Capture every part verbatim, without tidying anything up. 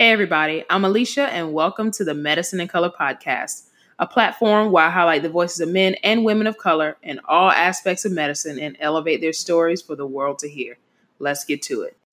Hey, everybody, I'm Alicia, and welcome to the Medicine in Color podcast, a platform where I highlight the voices of men and women of color in all aspects of medicine and elevate their stories for the world to hear. Let's get to it.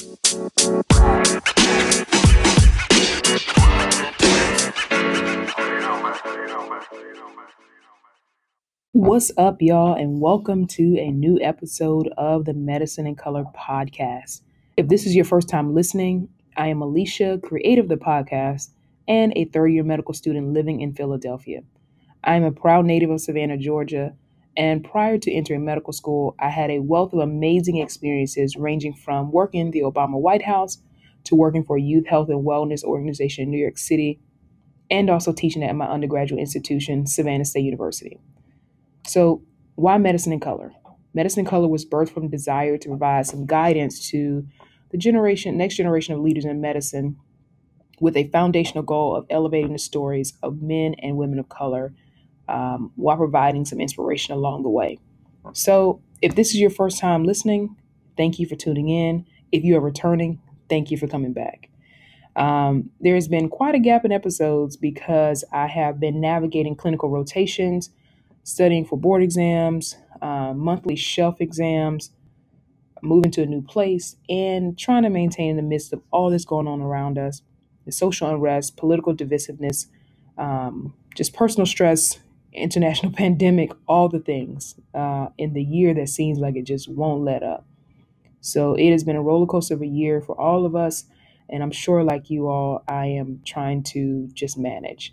What's up, y'all, and welcome to a new episode of the Medicine in Color podcast. If this is your first time listening, I am Alicia, creator of the podcast, and a third-year medical student living in Philadelphia. I am a proud native of Savannah, Georgia, and prior to entering medical school, I had a wealth of amazing experiences ranging from working in the Obama White House to working for a youth health and wellness organization in New York City, and also teaching at my undergraduate institution, Savannah State University. So, why Medicine in Color? Medicine in Color was birthed from a desire to provide some guidance to the generation, next generation of leaders in medicine, with a foundational goal of elevating the stories of men and women of color um, while providing some inspiration along the way. So, if this is your first time listening, thank you for tuning in. If you are returning, thank you for coming back. Um, there has been quite a gap in episodes because I have been navigating clinical rotations, studying for board exams, uh, monthly shelf exams, moving to a new place, and trying to maintain in the midst of all this going on around us, the social unrest, political divisiveness, um, just personal stress, international pandemic, all the things uh, in the year that seems like it just won't let up. So it has been a roller coaster of a year for all of us, and I'm sure like you all, I am trying to just manage.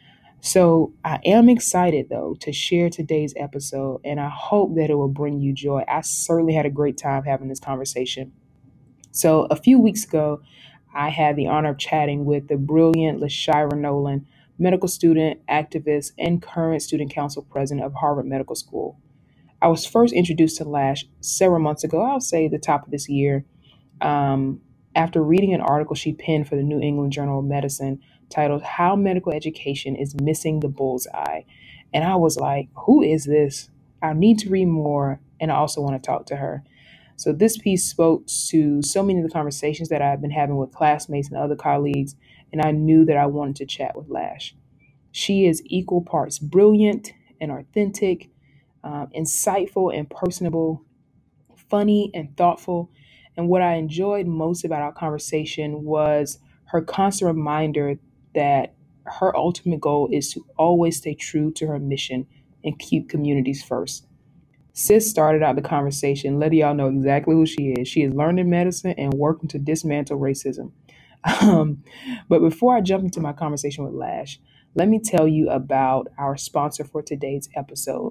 So I am excited, though, to share today's episode, and I hope that it will bring you joy. I certainly had a great time having this conversation. So a few weeks ago, I had the honor of chatting with the brilliant LaShira Nolan, medical student, activist, and current student council president of Harvard Medical School. I was first introduced to Lash several months ago, I'll say the top of this year, um, after reading an article she penned for the New England Journal of Medicine titled How Medical Education is Missing the Bullseye. And I was like, who is this? I need to read more, and I also want to talk to her. So this piece spoke to so many of the conversations that I've been having with classmates and other colleagues, and I knew that I wanted to chat with Lash. She is equal parts brilliant and authentic, um, insightful and personable, funny and thoughtful. And what I enjoyed most about our conversation was her constant reminder that her ultimate goal is to always stay true to her mission and keep communities first. Sis started out the conversation letting y'all know exactly who she is. She is learning medicine and working to dismantle racism. Um, but before I jump into my conversation with Lash, let me tell you about our sponsor for today's episode,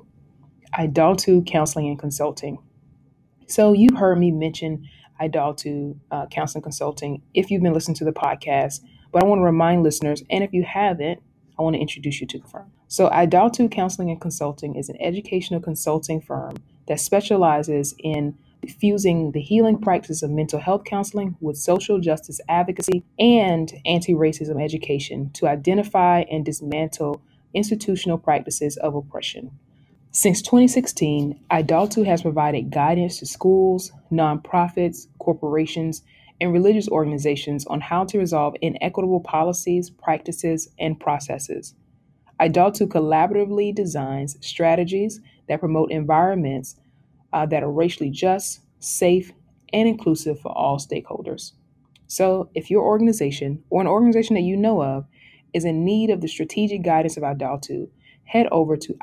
Idaltu Counseling and Consulting. So you've heard me mention Idaltu uh, Counseling Consulting if you've been listening to the podcast, but I want to remind listeners, and if you haven't, I want to introduce you to the firm. So Idaltu Counseling and Consulting is an educational consulting firm that specializes in fusing the healing practice of mental health counseling with social justice advocacy and anti-racism education to identify and dismantle institutional practices of oppression. Since twenty sixteen, Idaltu has provided guidance to schools, nonprofits, corporations, and religious organizations on how to resolve inequitable policies, practices, and processes. Idaltu collaboratively designs strategies that promote environments uh, that are racially just, safe, and inclusive for all stakeholders. So if your organization or an organization that you know of is in need of the strategic guidance of Idaltu, head over to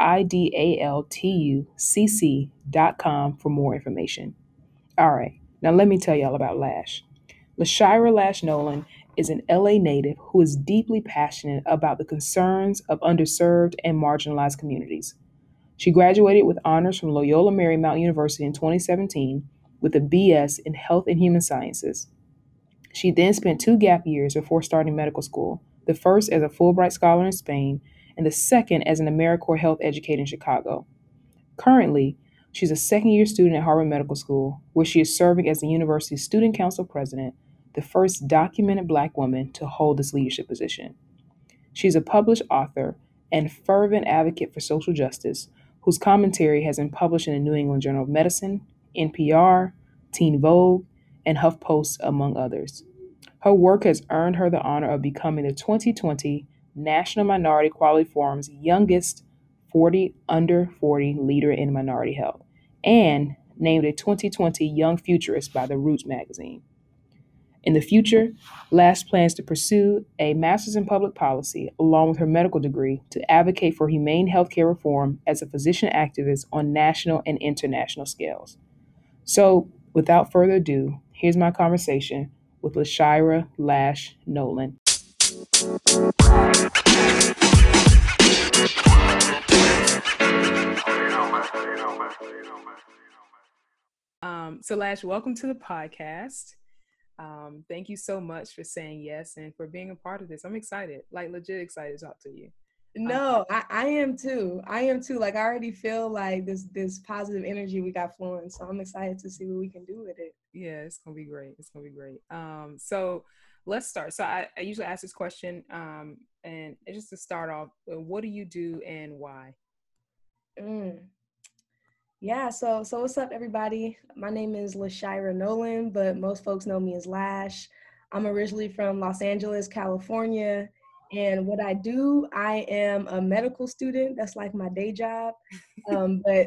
idaltucc dot com for more information. All right, now let me tell y'all about Lash. LaShira Lash Nolan is an L A native who is deeply passionate about the concerns of underserved and marginalized communities. She graduated with honors from Loyola Marymount University in twenty seventeen with a B S in Health and Human Sciences. She then spent two gap years before starting medical school, the first as a Fulbright scholar in Spain and the second as an AmeriCorps health educator in Chicago. Currently, she's a second-year student at Harvard Medical School, where she is serving as the university's student council president, the first documented Black woman to hold this leadership position. She's a published author and fervent advocate for social justice, whose commentary has been published in the New England Journal of Medicine, N P R, Teen Vogue, and HuffPost, among others. Her work has earned her the honor of becoming the twenty twenty National Minority Quality Forum's youngest forty under forty leader in minority health and named a twenty twenty Young Futurist by the Roots magazine. In the future, Lash plans to pursue a master's in public policy along with her medical degree to advocate for humane healthcare reform as a physician activist on national and international scales. So, without further ado, here's my conversation with LaShira Lash Nolan. Um, so, Lash, welcome to the podcast. Um, thank you so much for saying yes and for being a part of this. I'm excited, like legit excited to talk to you. No, I, I am too. I am too. Like I already feel like this this positive energy we got flowing. So I'm excited to see what we can do with it. Yeah, it's gonna be great. It's gonna be great. Um, so let's start. So I, I usually ask this question, um, and just to start off, what do you do and why? Mm. Yeah, so so what's up, everybody? My name is LaShira Nolan, but most folks know me as Lash. I'm originally from Los Angeles, California. And what I do, I am a medical student. That's like my day job. Um, but,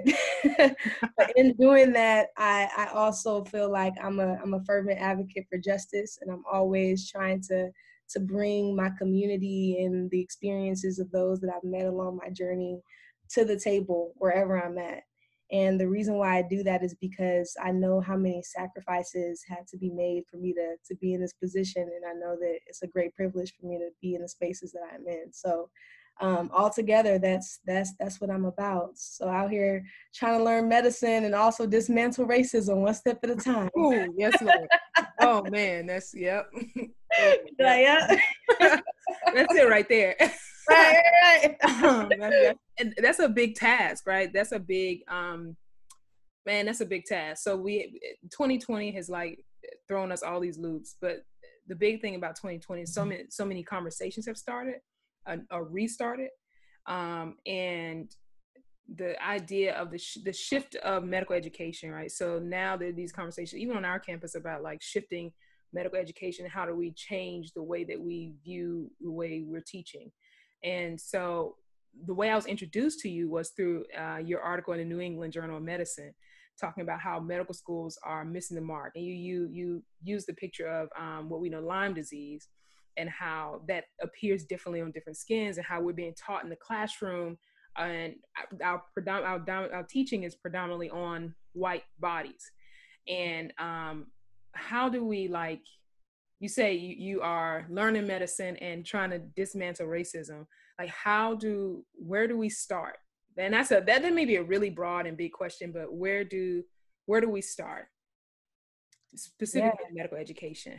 but in doing that, I, I also feel like I'm a I'm a fervent advocate for justice, and I'm always trying to to bring my community and the experiences of those that I've met along my journey to the table wherever I'm at. And the reason why I do that is because I know how many sacrifices had to be made for me to, to be in this position. And I know that it's a great privilege for me to be in the spaces that I'm in. So um, altogether, that's that's that's what I'm about. So out here trying to learn medicine and also dismantle racism one step at a time. Oh, yes, Lord. Oh, man, that's, yep. Oh, yeah. That's it right there. Right, right. um, that's, that's, and that's a big task, right? That's a big, um, man, that's a big task. So we, twenty twenty has like thrown us all these loops, but the big thing about twenty twenty is so many, so many conversations have started uh, or restarted. Um, and the idea of the, sh- the shift of medical education, right? So now there are these conversations, even on our campus, about like shifting medical education. How do we change the way that we view the way we're teaching? And so the way I was introduced to you was through uh, your article in the New England Journal of Medicine, talking about how medical schools are missing the mark. And you you you use the picture of um, what we know, Lyme disease, and how that appears differently on different skins, and how we're being taught in the classroom. And our, our, our, our teaching is predominantly on white bodies. And um, how do we, like, you say you, you are learning medicine and trying to dismantle racism. Like, how do, where do we start? And that's a, that may be a really broad and big question, but where do, where do we start? Specifically Yeah. in medical education.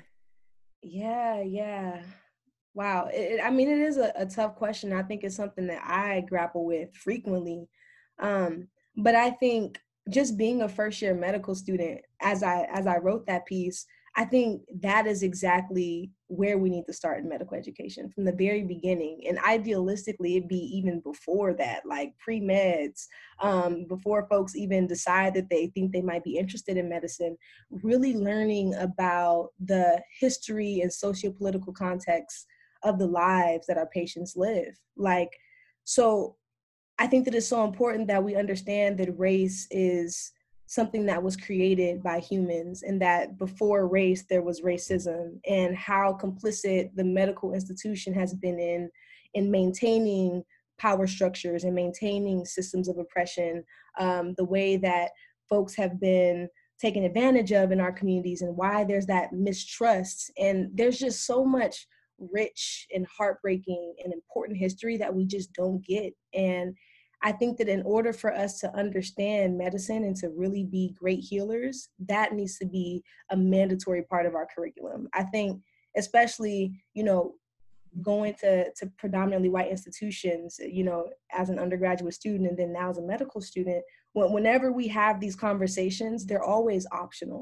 Yeah, yeah. Wow. It, I mean, it is a, a tough question. I think it's something that I grapple with frequently. Um, but I think just being a first year medical student, as I as I wrote that piece, I think that is exactly where we need to start in medical education from the very beginning. And idealistically, it'd be even before that, like pre-meds, um, before folks even decide that they think they might be interested in medicine, really learning about the history and socio-political context of the lives that our patients live. Like, so I think that it's so important that we understand that race is something that was created by humans, and that before race, there was racism, and how complicit the medical institution has been in, in maintaining power structures and maintaining systems of oppression, um, the way that folks have been taken advantage of in our communities, and why there's that mistrust. And there's just so much rich and heartbreaking and important history that we just don't get. And I think that in order for us to understand medicine and to really be great healers, that needs to be a mandatory part of our curriculum. I think, especially, you know, going to, to predominantly white institutions, you know, as an undergraduate student and then now as a medical student, when, whenever we have these conversations, they're always optional.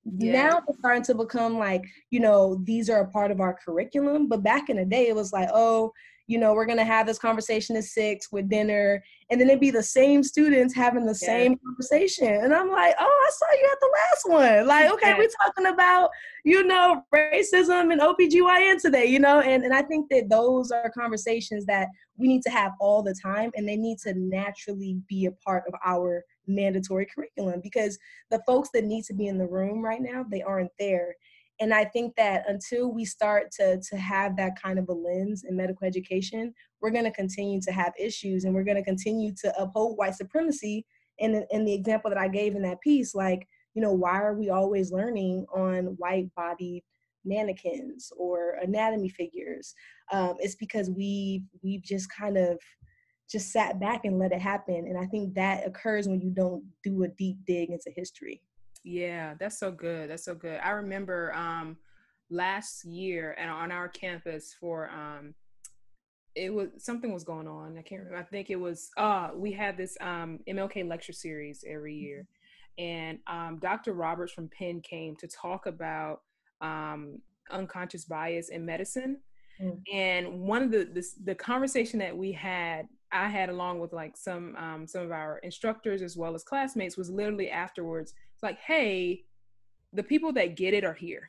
Yeah. Now they're starting to become like, you know, these are a part of our curriculum. But back in the day, it was like, oh, you know, we're going to have this conversation at six with dinner. And then it'd be the same students having the Yes. same conversation. And I'm like, oh, I saw you at the last one. Like, okay, Yes. we're talking about, you know, racism and O B G Y N today, you know, and, and I think that those are conversations that we need to have all the time, and they need to naturally be a part of our mandatory curriculum, because the folks that need to be in the room right now, they aren't there. And I think that until we start to, to have that kind of a lens in medical education, we're going to continue to have issues, and we're going to continue to uphold white supremacy. And in the example that I gave in that piece, like, you know, why are we always learning on white-bodied mannequins or anatomy figures? Um, it's because we we've just kind of just sat back and let it happen. And I think that occurs when you don't do a deep dig into history. Yeah, that's so good. That's so good. I remember um, last year and on our campus for um, it was something was going on. I can't remember. I think it was uh we had this um M L K lecture series every year, and um, Doctor Roberts from Penn came to talk about um, unconscious bias in medicine. Mm. And one of the, the the conversation that we had, I had along with like some um, some of our instructors as well as classmates, was literally afterwards. It's like, hey, the people that get it are here.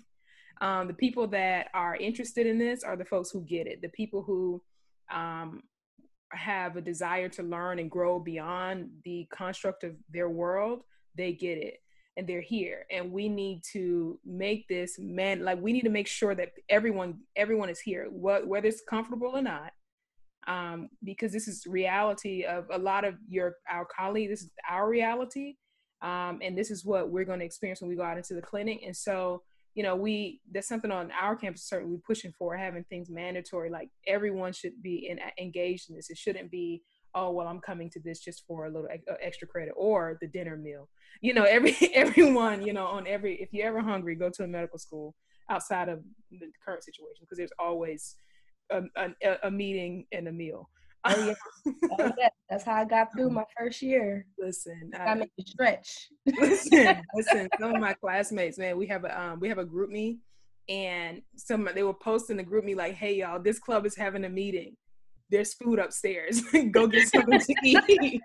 um, the people that are interested in this are the folks who get it. The people who um, have a desire to learn and grow beyond the construct of their world, they get it. And they're here, and we need to make this man like we need to make sure that everyone everyone is here, wh- whether it's comfortable or not, um, because this is reality of a lot of your our colleagues. This is our reality, um, and this is what we're going to experience when we go out into the clinic. And so, you know, we there's something on our campus certainly pushing for, having things mandatory. Like everyone should be in, engaged in this. It shouldn't be, oh well, I'm coming to this just for a little extra credit or the dinner meal. You know, every everyone, you know, on every if you're ever hungry, go to a medical school outside of the current situation, because there's always a, a, a meeting and a meal. Oh yeah, oh yeah. That's how I got through my first year. Listen, I I, made it stretch. listen, listen. Some of my classmates, man, we have a um, we have a group me, and some they were posting the group me like, "Hey y'all, this club is having a meeting. There's food upstairs. Go get something to eat."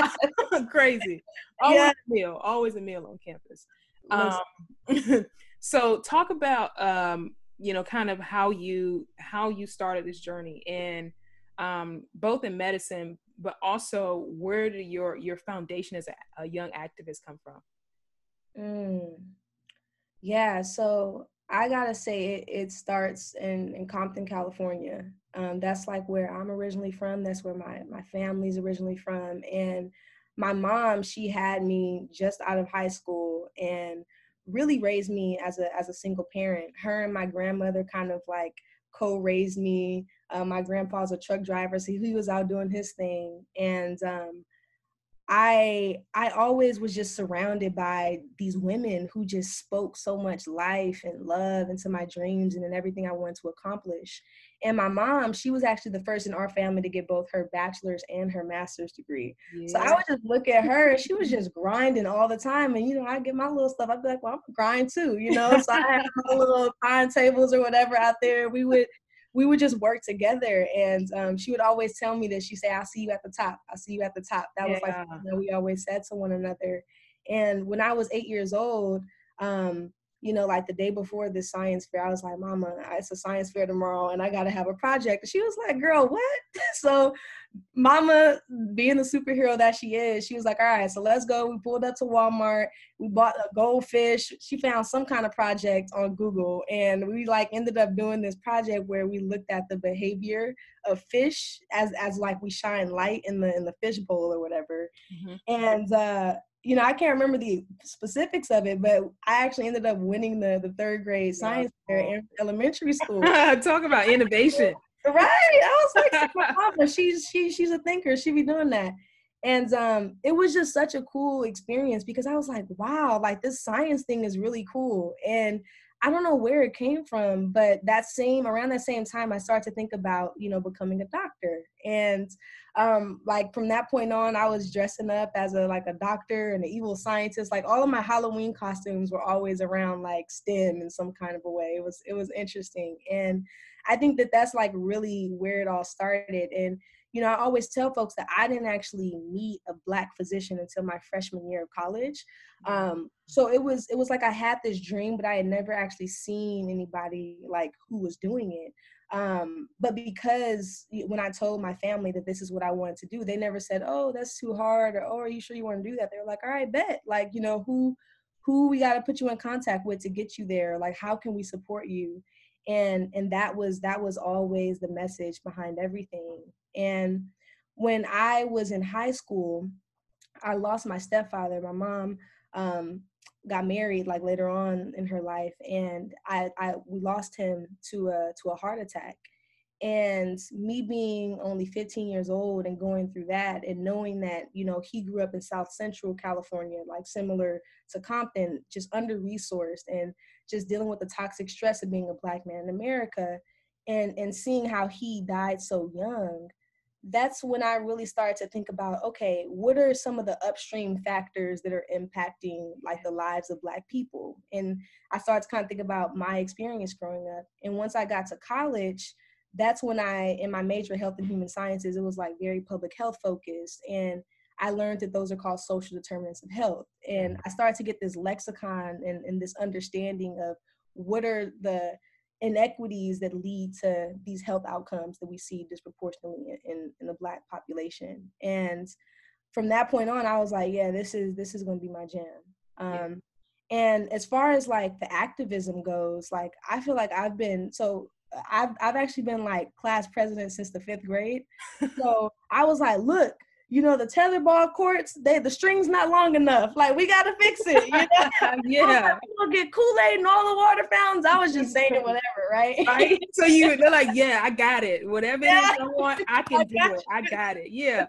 Crazy. Always Yeah. a meal. Always a meal on campus. Um, so talk about um, you know, kind of how you how you started this journey, and um, both in medicine, but also where did your your foundation as a, a young activist come from? Mm. Yeah, so I gotta say it, it starts in, in Compton, California. Um, that's like where I'm originally from. That's where my, my family's originally from. And my mom, she had me just out of high school and really raised me as a as a single parent. Her and my grandmother kind of like co-raised me. Uh, my grandpa's a truck driver, so he was out doing his thing. And um, I I always was just surrounded by these women who just spoke so much life and love into my dreams and in everything I wanted to accomplish. And my mom, she was actually the first in our family to get both her bachelor's and her master's degree. So I Yeah. would just look at her, and she was just grinding all the time. And you know, I get my little stuff. I'd be like, well, I'm gonna grind too, you know. So I had my little timetables or whatever out there. We would we would just work together. And um, she would always tell me that. She said, I'll see you at the top. I'll see you at the top. That was like Yeah. something that we always said to one another. And when I was eight years old, um, you know, like the day before this science fair, I was like, Mama, it's a science fair tomorrow and I got to have a project. And she was like, girl, what? So Mama, being the superhero that she is, she was like, all right, so let's go. We pulled up to Walmart. We bought a goldfish. She found some kind of project on Google. And we like ended up doing this project where we looked at the behavior of fish as, as like we shine light in the, in the fish bowl or whatever. Mm-hmm. And, uh, you know, I can't remember the specifics of it, but I actually ended up winning the, the third grade science fair in elementary school. Talk about innovation. Right. I was like, my mama, she's she she's a thinker. She be doing that. And um, it was just such a cool experience because I was like, wow, like this science thing is really cool. And I don't know where it came from, but that same around that same time, I started to think about, you know, becoming a doctor. And um, like from that point on, I was dressing up as a like a doctor and an evil scientist. Like all of my Halloween costumes were always around like STEM in some kind of a way. It was it was interesting, and I think that that's like really where it all started. And you know, I always tell folks that I didn't actually meet a Black physician until my freshman year of college. Um, so it was it was like I had this dream, but I had never actually seen anybody like who was doing it. Um, but because when I told my family that this is what I wanted to do, they never said, "Oh, that's too hard," or "Oh, are you sure you want to do that?" They were like, "All right, bet." Like, you know, who who we got to put you in contact with to get you there? Like, how can we support you? And and that was that was always the message behind everything. And when I was in high school, I lost my stepfather. My mom um, got married like later on in her life, and I, I we lost him to a to a heart attack. And me being only fifteen years old and going through that, and knowing that, you know, he grew up in South Central California, like similar to Compton, just under resourced, and just dealing with the toxic stress of being a Black man in America, and and seeing how he died so young, that's when I really started to think about, okay, what are some of the upstream factors that are impacting like the lives of Black people? And I started to kind of think about my experience growing up. And once I got to college, that's when I, in my major, health and human sciences, it was like very public health focused. And I learned that those are called social determinants of health. And I started to get this lexicon and, and this understanding of what are the inequities that lead to these health outcomes that we see disproportionately in, in the Black population. And from that point on, I was like, yeah, this is this is going to be my jam. Um, and as far as like the activism goes, like I feel like I've been so I've I've actually been like class president since the fifth grade. So I was like, look, you know, the tetherball courts, they the string's not long enough. Like, we gotta fix it. You know? Yeah. We'll get Kool-Aid and all the water fountains. I was just saying whatever, right? Right. So you they're like, yeah, I got it. Whatever it Yeah. is I want, I can I do got it. I got it. Yeah.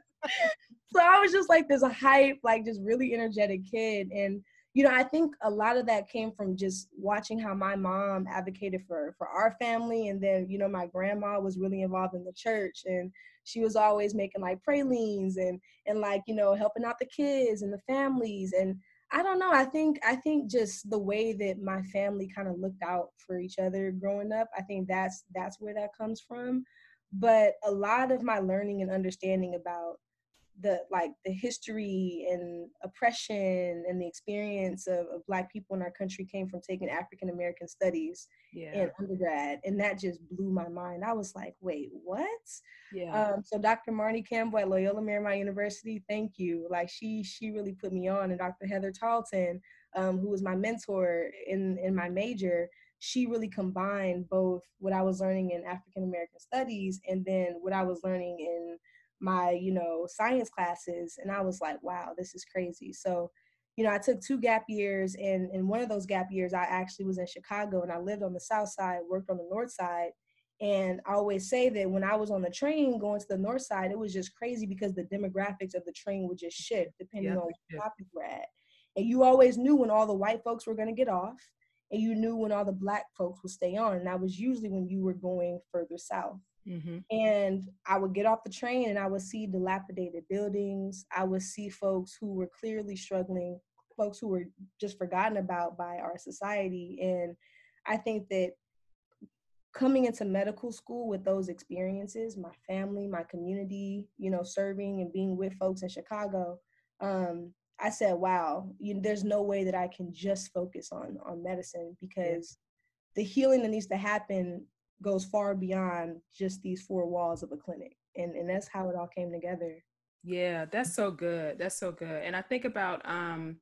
So I was just like this hype, like just really energetic kid. And, you know, I think a lot of that came from just watching how my mom advocated for, for our family. And then, you know, my grandma was really involved in the church, and she was always making like pralines and, and like, you know, helping out the kids and the families. And I don't know, I think, I think just the way that my family kind of looked out for each other growing up, I think that's, that's where that comes from. But a lot of my learning and understanding about the like the history and oppression and the experience of, of Black people in our country came from taking African American studies Yeah. in undergrad, and that just blew my mind. I was like, wait, what? Yeah. Um, so Doctor Marnie Campbell at Loyola Marymount University, thank you. Like she she really put me on, and Doctor Heather Tarleton, um, who was my mentor in in my major, she really combined both what I was learning in African American studies and then what I was learning in my, you know, science classes. And I was like, wow, this is crazy. So, you know, I took two gap years, and in one of those gap years, I actually was in Chicago, and I lived on the south side, worked on the north side. And I always say that when I was on the train going to the north side, it was just crazy because the demographics of the train would just shift depending Yep. on what topic we're at. And you always knew when all the white folks were going to get off, and you knew when all the Black folks would stay on. And that was usually when you were going further south. Mm-hmm. And I would get off the train and I would see dilapidated buildings. I would see folks who were clearly struggling, folks who were just forgotten about by our society. And I think that coming into medical school with those experiences, my family, my community, you know, serving and being with folks in Chicago, um, I said, wow, you, there's no way that I can just focus on, on medicine, because yeah. the healing that needs to happen goes far beyond just these four walls of a clinic. And, and that's how it all came together. Yeah, that's so good. That's so good. And I think about, um,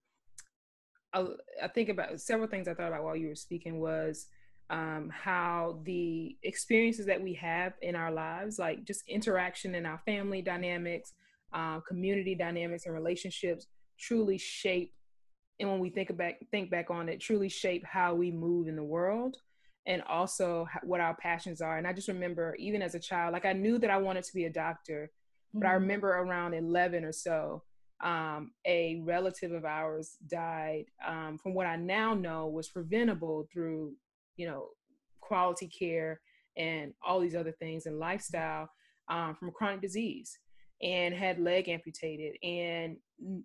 I, I think about several things I thought about while you were speaking was um, how the experiences that we have in our lives, like just interaction in our family dynamics, uh, community dynamics and relationships truly shape. And when we think back, think back on it, truly shape how we move in the world, and also what our passions are. And I just remember, even as a child, like I knew that I wanted to be a doctor, but mm-hmm. I remember around eleven or so, um, a relative of ours died, um, from what I now know was preventable through, you know, quality care and all these other things and lifestyle, um, from chronic disease, and had leg amputated. And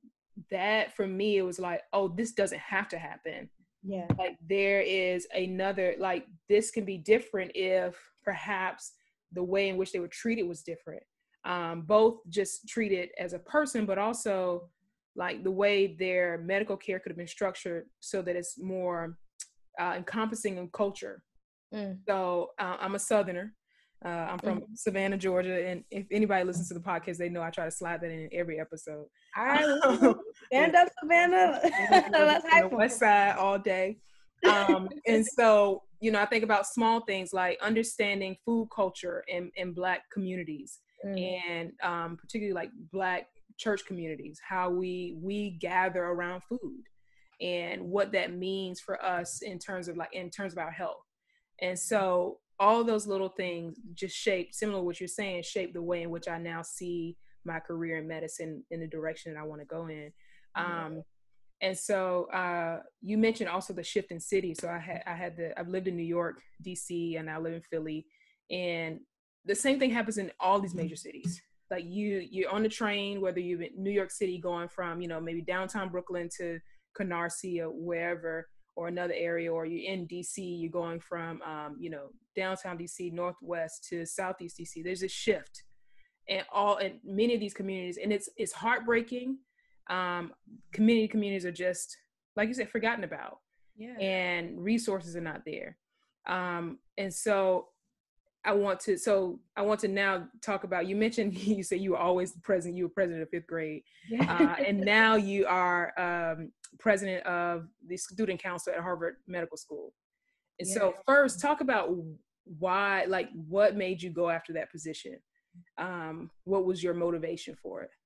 that for me, it was like, oh, this doesn't have to happen. Yeah. Like there is another, like this can be different if perhaps the way in which they were treated was different. Um, both just treated as a person, but also like the way their medical care could have been structured so that it's more uh, encompassing in culture. Mm. So uh, I'm a Southerner. Uh, I'm from Mm-hmm. Savannah, Georgia, and if anybody listens to the podcast, they know I try to slide that in every episode. All right, stand up, Savannah. Let's On the hype 'em. west side all day. Um, and so, you know, I think about small things like understanding food culture in, in Black communities, Mm. and um, particularly like Black church communities, how we we gather around food and what that means for us in terms of like in terms of our health. And so all those little things just shape, similar to what you're saying, shape the way in which I now see my career in medicine in the direction that I want to go in. Um, and so uh, you mentioned also the shift in city. So I had I had the I've lived in New York, D C, and I live in Philly, and the same thing happens in all these major cities. Like you you're on the train, whether you're in New York City going from, you know, maybe downtown Brooklyn to Canarsie or wherever, or another area, or you're in D C, you're going from um, you know, downtown D C northwest to southeast D C. There's a shift, and all in many of these communities, and it's it's heartbreaking. Um, community communities are just, like you said, forgotten about, Yeah. and resources are not there. Um, and so I want to so I want to now talk about, you mentioned you said you were always the president, you were president of fifth grade, uh, and now you are um, president of the student council at Harvard Medical School. And Yeah. so first talk about why, like what made you go after that position? Um, what was your motivation for it?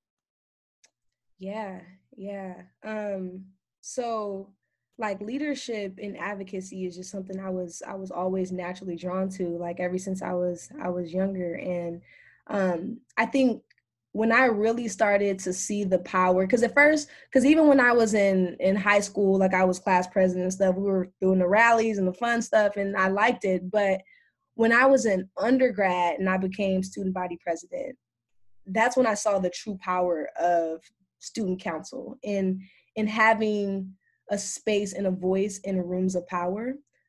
Yeah, yeah. Um, so like leadership and advocacy is just something I was I was always naturally drawn to, like ever since I was I was younger. And um I think when I really started to see the power, because at first, because even when I was in in high school, like I was class president and stuff, we were doing the rallies and the fun stuff, and I liked it. But when I was in undergrad and I became student body president, that's when I saw the true power of student council in in having a space and a voice in rooms of power.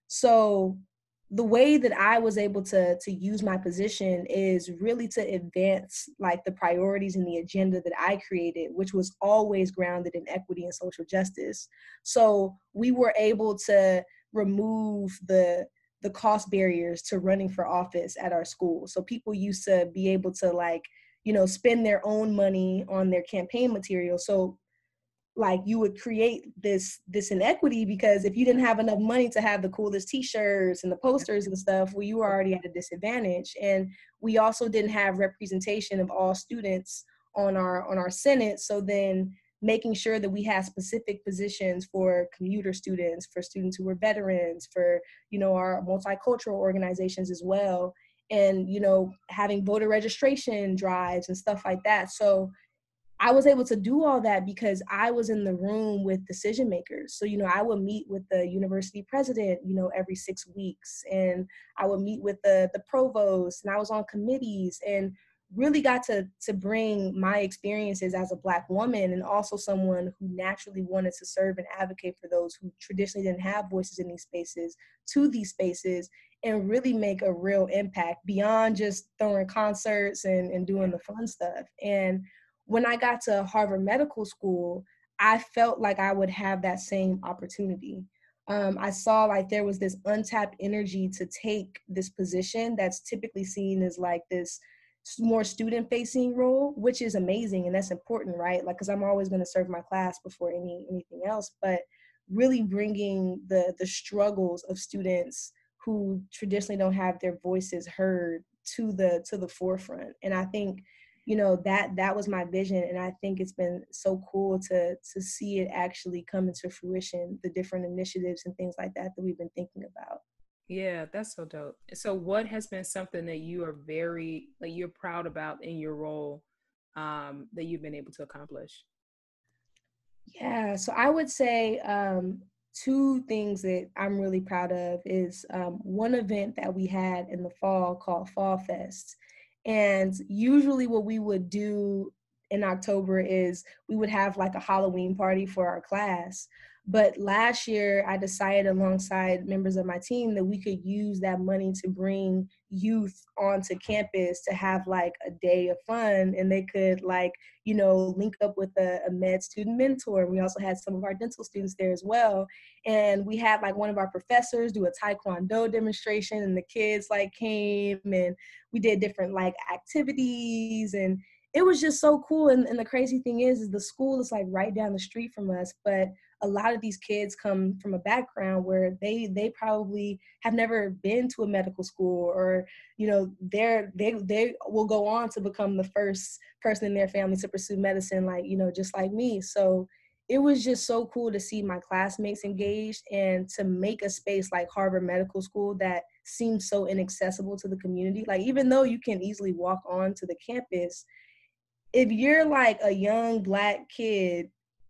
So the way that I was able to to use my position is really to advance like the priorities and the agenda that I created, which was always grounded in equity and social justice. So we were able to remove the the cost barriers to running for office at our school. So people used to be able to like, you know, spend their own money on their campaign material. So like you would create this this inequity, because if you didn't have enough money to have the coolest t-shirts and the posters and stuff, well, you were already at a disadvantage. And we also didn't have representation of all students on our on our senate. So then making sure that we had specific positions for commuter students, for students who were veterans, for, you know, our multicultural organizations as well, and, you know, having voter registration drives and stuff like that. So I was able to do all that because I was in the room with decision makers. So, you know, I would meet with the university president, you know, every six weeks, and I would meet with the the provost, and I was on committees, and really got to to bring my experiences as a Black woman, and also someone who naturally wanted to serve and advocate for those who traditionally didn't have voices in these spaces, to these spaces, and really make a real impact beyond just throwing concerts and, and doing the fun stuff. And when I got to Harvard Medical School, I felt like I would have that same opportunity. Um, I saw like there was this untapped energy to take this position that's typically seen as like this more student facing role, which is amazing and that's important, right? Like, because I'm always going to serve my class before any anything else, but really bringing the the struggles of students who traditionally don't have their voices heard to the to the forefront. And I think, you know, that that was my vision, and I think it's been so cool to to see it actually come into fruition, the different initiatives and things like that that we've been thinking about. Yeah, that's so dope. So what has been something that you are very, like you're proud about in your role, um, that you've been able to accomplish? Yeah, so I would say um, two things that I'm really proud of is um, one event that we had in the fall called Fall Fest. And usually, what we would do in October is we would have like a Halloween party for our class. But last year, I decided alongside members of my team that we could use that money to bring youth onto campus to have like a day of fun, and they could like you know, link up with a, a med student mentor. We also had some of our dental students there as well. And we had like one of our professors do a Taekwondo demonstration, and the kids like came and we did different like activities, and it was just so cool. And, and the crazy thing is, is the school is like right down the street from us, but a lot of these kids come from a background where they they probably have never been to a medical school, or you know they're they they will go on to become the first person in their family to pursue medicine, like you know just like me. So it was just so cool to see my classmates engaged and to make a space like Harvard Medical School that seems so inaccessible to the community. Like even though you can easily walk onto the campus, if you're like a young black kid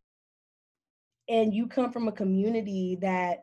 and you come from a community that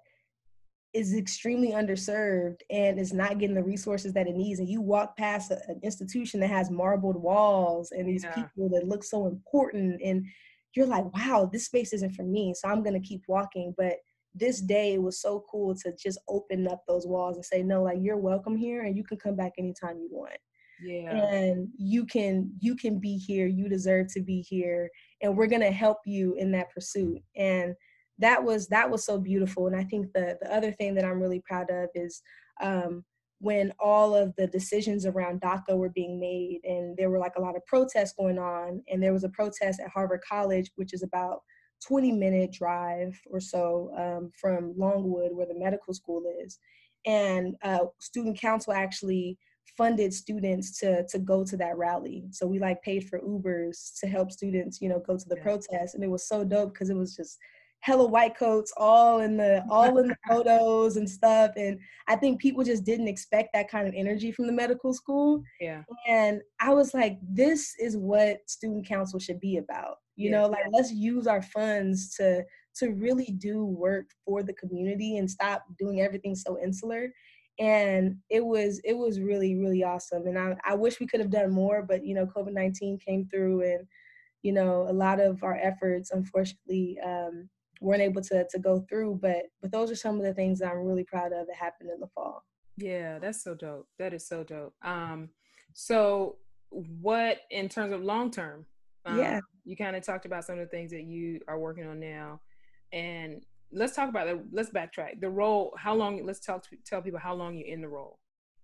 is extremely underserved and is not getting the resources that it needs, and you walk past a, an institution that has marbled walls and these Yeah. people that look so important, and you're like, wow, this space isn't for me, so I'm going to keep walking. But this day was so cool to just open up those walls and say, no, like you're welcome here and you can come back anytime you want, Yeah. and you can you can be here, you deserve to be here, and we're going to help you in that pursuit. And that was that was so beautiful. And I think the the other thing that I'm really proud of is um when all of the decisions around DACA were being made, and there were like a lot of protests going on, and there was a protest at Harvard College, which is about twenty minute drive or so um, from Longwood, where the medical school is. And uh, student council actually funded students to to go to that rally. So we like paid for Ubers to help students, you know, go to the Yeah. protest. And it was so dope because it was just hella white coats all in the all in the photos and stuff. And I think people just didn't expect that kind of energy from the medical school. Yeah. And I was like, this is what student council should be about. You Yeah. know, like let's use our funds to to really do work for the community and stop doing everything so insular. And it was it was really really awesome. And I, I wish we could have done more, but you know COVID nineteen came through, and you know a lot of our efforts unfortunately um, weren't able to to go through. But but those are some of the things that I'm really proud of that happened in the fall. Yeah, that's so dope. That is so dope. Um, so what in terms of long term, uh, Yeah. you kind of talked about some of the things that you are working on now, and let's talk about the let's backtrack the role. How long? Let's talk to, tell people how long you're in the role.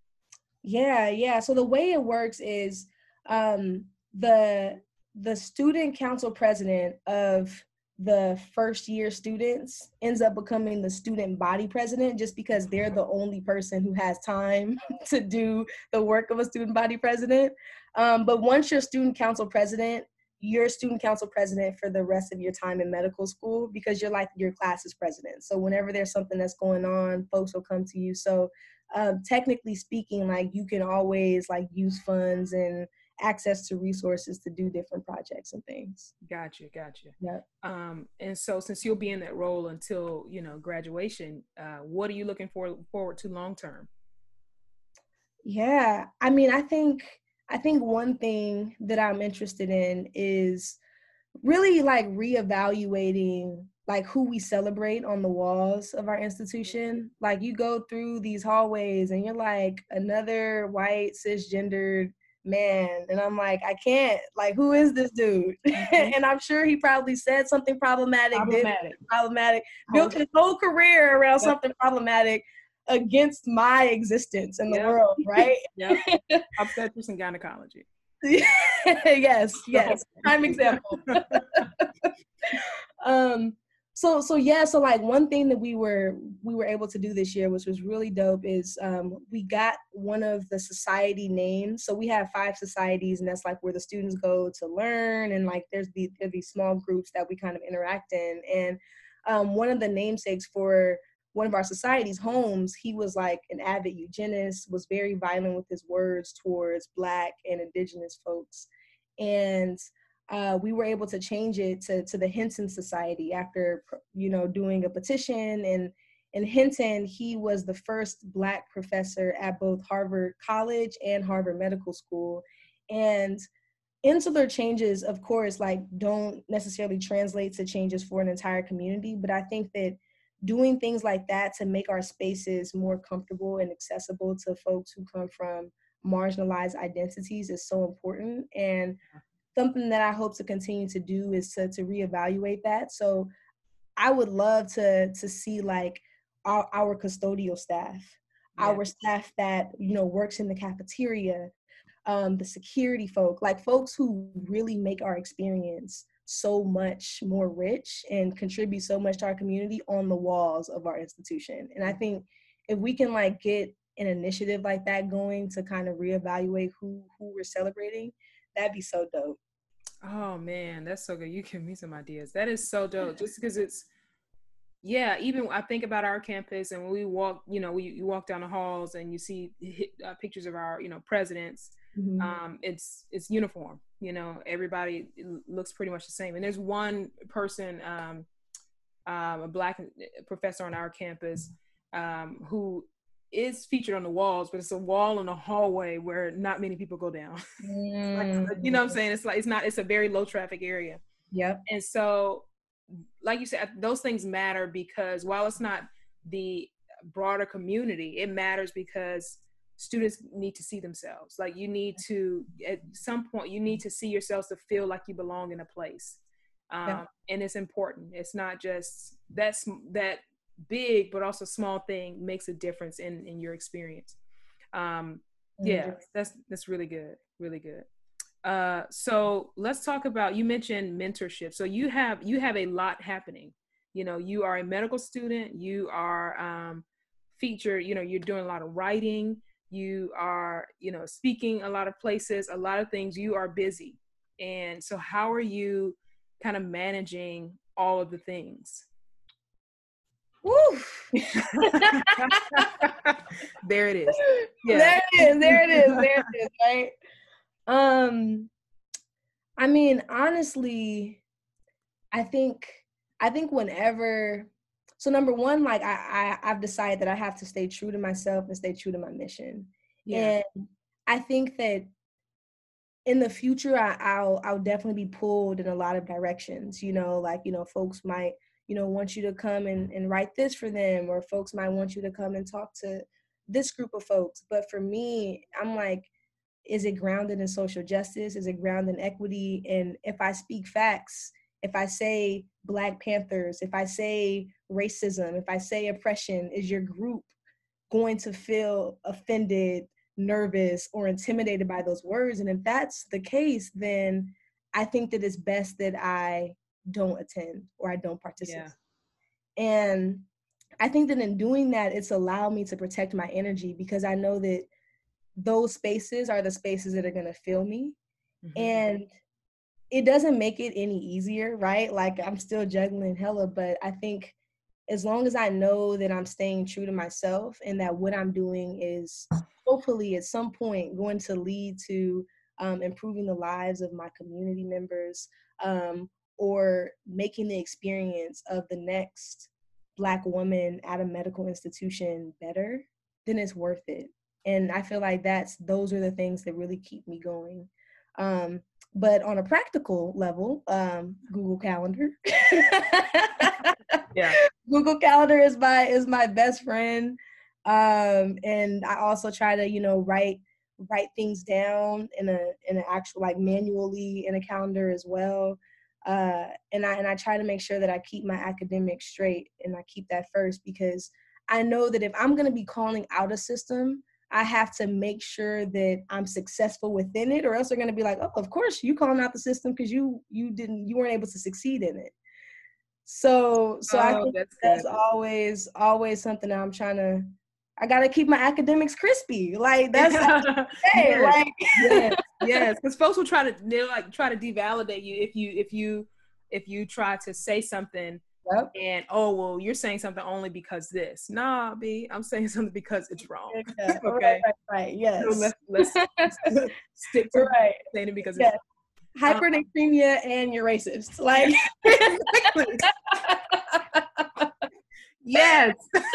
Yeah, yeah. So the way it works is um, the the student council president of the first year students ends up becoming the student body president, just because they're the only person who has time to do the work of a student body president. Um, but once you're student council president, you're student council president for the rest of your time in medical school, because you're like your class's president. So whenever there's something that's going on, folks will come to you. So um, technically speaking, like you can always like use funds and access to resources to do different projects and things. Gotcha, gotcha. Yeah. Um, and so since you'll be in that role until you know graduation, uh, what are you looking for forward to long term? Yeah. I mean, I think I think one thing that I'm interested in is really like reevaluating like who we celebrate on the walls of our institution. Like you go through these hallways and you're like another white cisgendered man, and I'm like, I can't, like, who is this dude? Mm-hmm. And I'm sure he probably said something problematic, did Problematic. something problematic, built his whole career around Yep. something problematic against my existence in the Yep. world, right? Yep. Obstetrics and gynecology. Yes, yes. Prime example. um so so yeah, so like one thing that we were we were able to do this year, which was really dope, is um we got one of the society names. So we have five societies, and that's like where the students go to learn, and like there's the there's these small groups that we kind of interact in. And um one of the namesakes for one of our societies, Holmes, he was like an avid eugenist, was very violent with his words towards Black and Indigenous folks. And uh, we were able to change it to, to the Hinton Society after, you know, doing a petition. And in Hinton, he was the first Black professor at both Harvard College and Harvard Medical School. And insular changes, of course, like don't necessarily translate to changes for an entire community, but I think that doing things like that to make our spaces more comfortable and accessible to folks who come from marginalized identities is so important. And something that I hope to continue to do is to, to reevaluate that. So I would love to, to see like our, our custodial staff, yeah. our staff that, you know, works in the cafeteria, um, the security folk, like folks who really make our experience so much more rich and contribute so much to our community on the walls of our institution. And I think if we can like get an initiative like that going to kind of reevaluate who, who we're celebrating, that'd be so dope. Oh man, that's so good. You give me some ideas. That is so dope. Just because it's, yeah, even I think about our campus and when we walk, you know, we you walk down the halls and you see uh, pictures of our, you know, presidents. Mm-hmm. Um, it's it's uniform. You know, everybody looks pretty much the same. And there's one person, um, um, a Black professor on our campus, um, who is featured on the walls, but it's a wall in a hallway where not many people go down. Mm. Like, you know what I'm saying? It's like, it's not, it's a very low traffic area. Yep. And so, like you said, those things matter because while it's not the broader community, it matters because students need to see themselves. Like you need to, at some point, you need to see yourselves to feel like you belong in a place. Um, yeah. And it's important. It's not just that's that big, but also small thing makes a difference in, in your experience. Um, yeah, that's, that's really good. Really good. Uh, so let's talk about, you mentioned mentorship. So you have, you have a lot happening. You know, you are a medical student, you are um, featured, you know, you're doing a lot of writing, you are, you know, speaking a lot of places, a lot of things, you are busy. And so how are you kind of managing all of the things? Woo! There it is. Yeah. There it is. There it is. There it is. Right. Um, I mean, honestly, I think I think whenever. So number one, like I, I I've decided that I have to stay true to myself and stay true to my mission. Yeah. And I think that in the future, I, I'll I'll definitely be pulled in a lot of directions. You know, like you know, folks might. you know, want you to come and, and write this for them, or folks might want you to come and talk to this group of folks. But for me, I'm like, is it grounded in social justice? Is it grounded in equity? And if I speak facts, if I say Black Panthers, if I say racism, if I say oppression, is your group going to feel offended, nervous, or intimidated by those words? And if that's the case, then I think that it's best that I don't attend or I don't participate. Yeah. And I think that in doing that, it's allowed me to protect my energy because I know that those spaces are the spaces that are going to fill me. Mm-hmm. And it doesn't make it any easier, right? Like I'm still juggling hella, but I think as long as I know that I'm staying true to myself and that what I'm doing is hopefully at some point going to lead to um, improving the lives of my community members, um, or making the experience of the next Black woman at a medical institution better, then it's worth it. And I feel like that's, those are the things that really keep me going. Um, but on a practical level, um, Google Calendar. Yeah. Google Calendar is my, is my best friend. Um, and I also try to, you know, write, write things down in a, in an actual, like manually in a calendar as well. Uh, and I and I try to make sure that I keep my academics straight and I keep that first because I know that if I'm going to be calling out a system, I have to make sure that I'm successful within it, or else they're going to be like, oh, of course you calling out the system because you you didn't you weren't able to succeed in it. So so oh, I think that's, that's always always something that I'm trying to. I gotta keep my academics crispy. Like that's hey, yes. like yes, yes. Because folks will try to they'll like try to devalidate you if you if you if you try to say something yep. and oh well you're saying something only because this. Nah, B, I'm saying something because it's wrong. Yeah. Okay. Right, right, right. Yes. So let's let's stick to right. saying it because yes. it's hypernatremia and you're racist. Like, yes.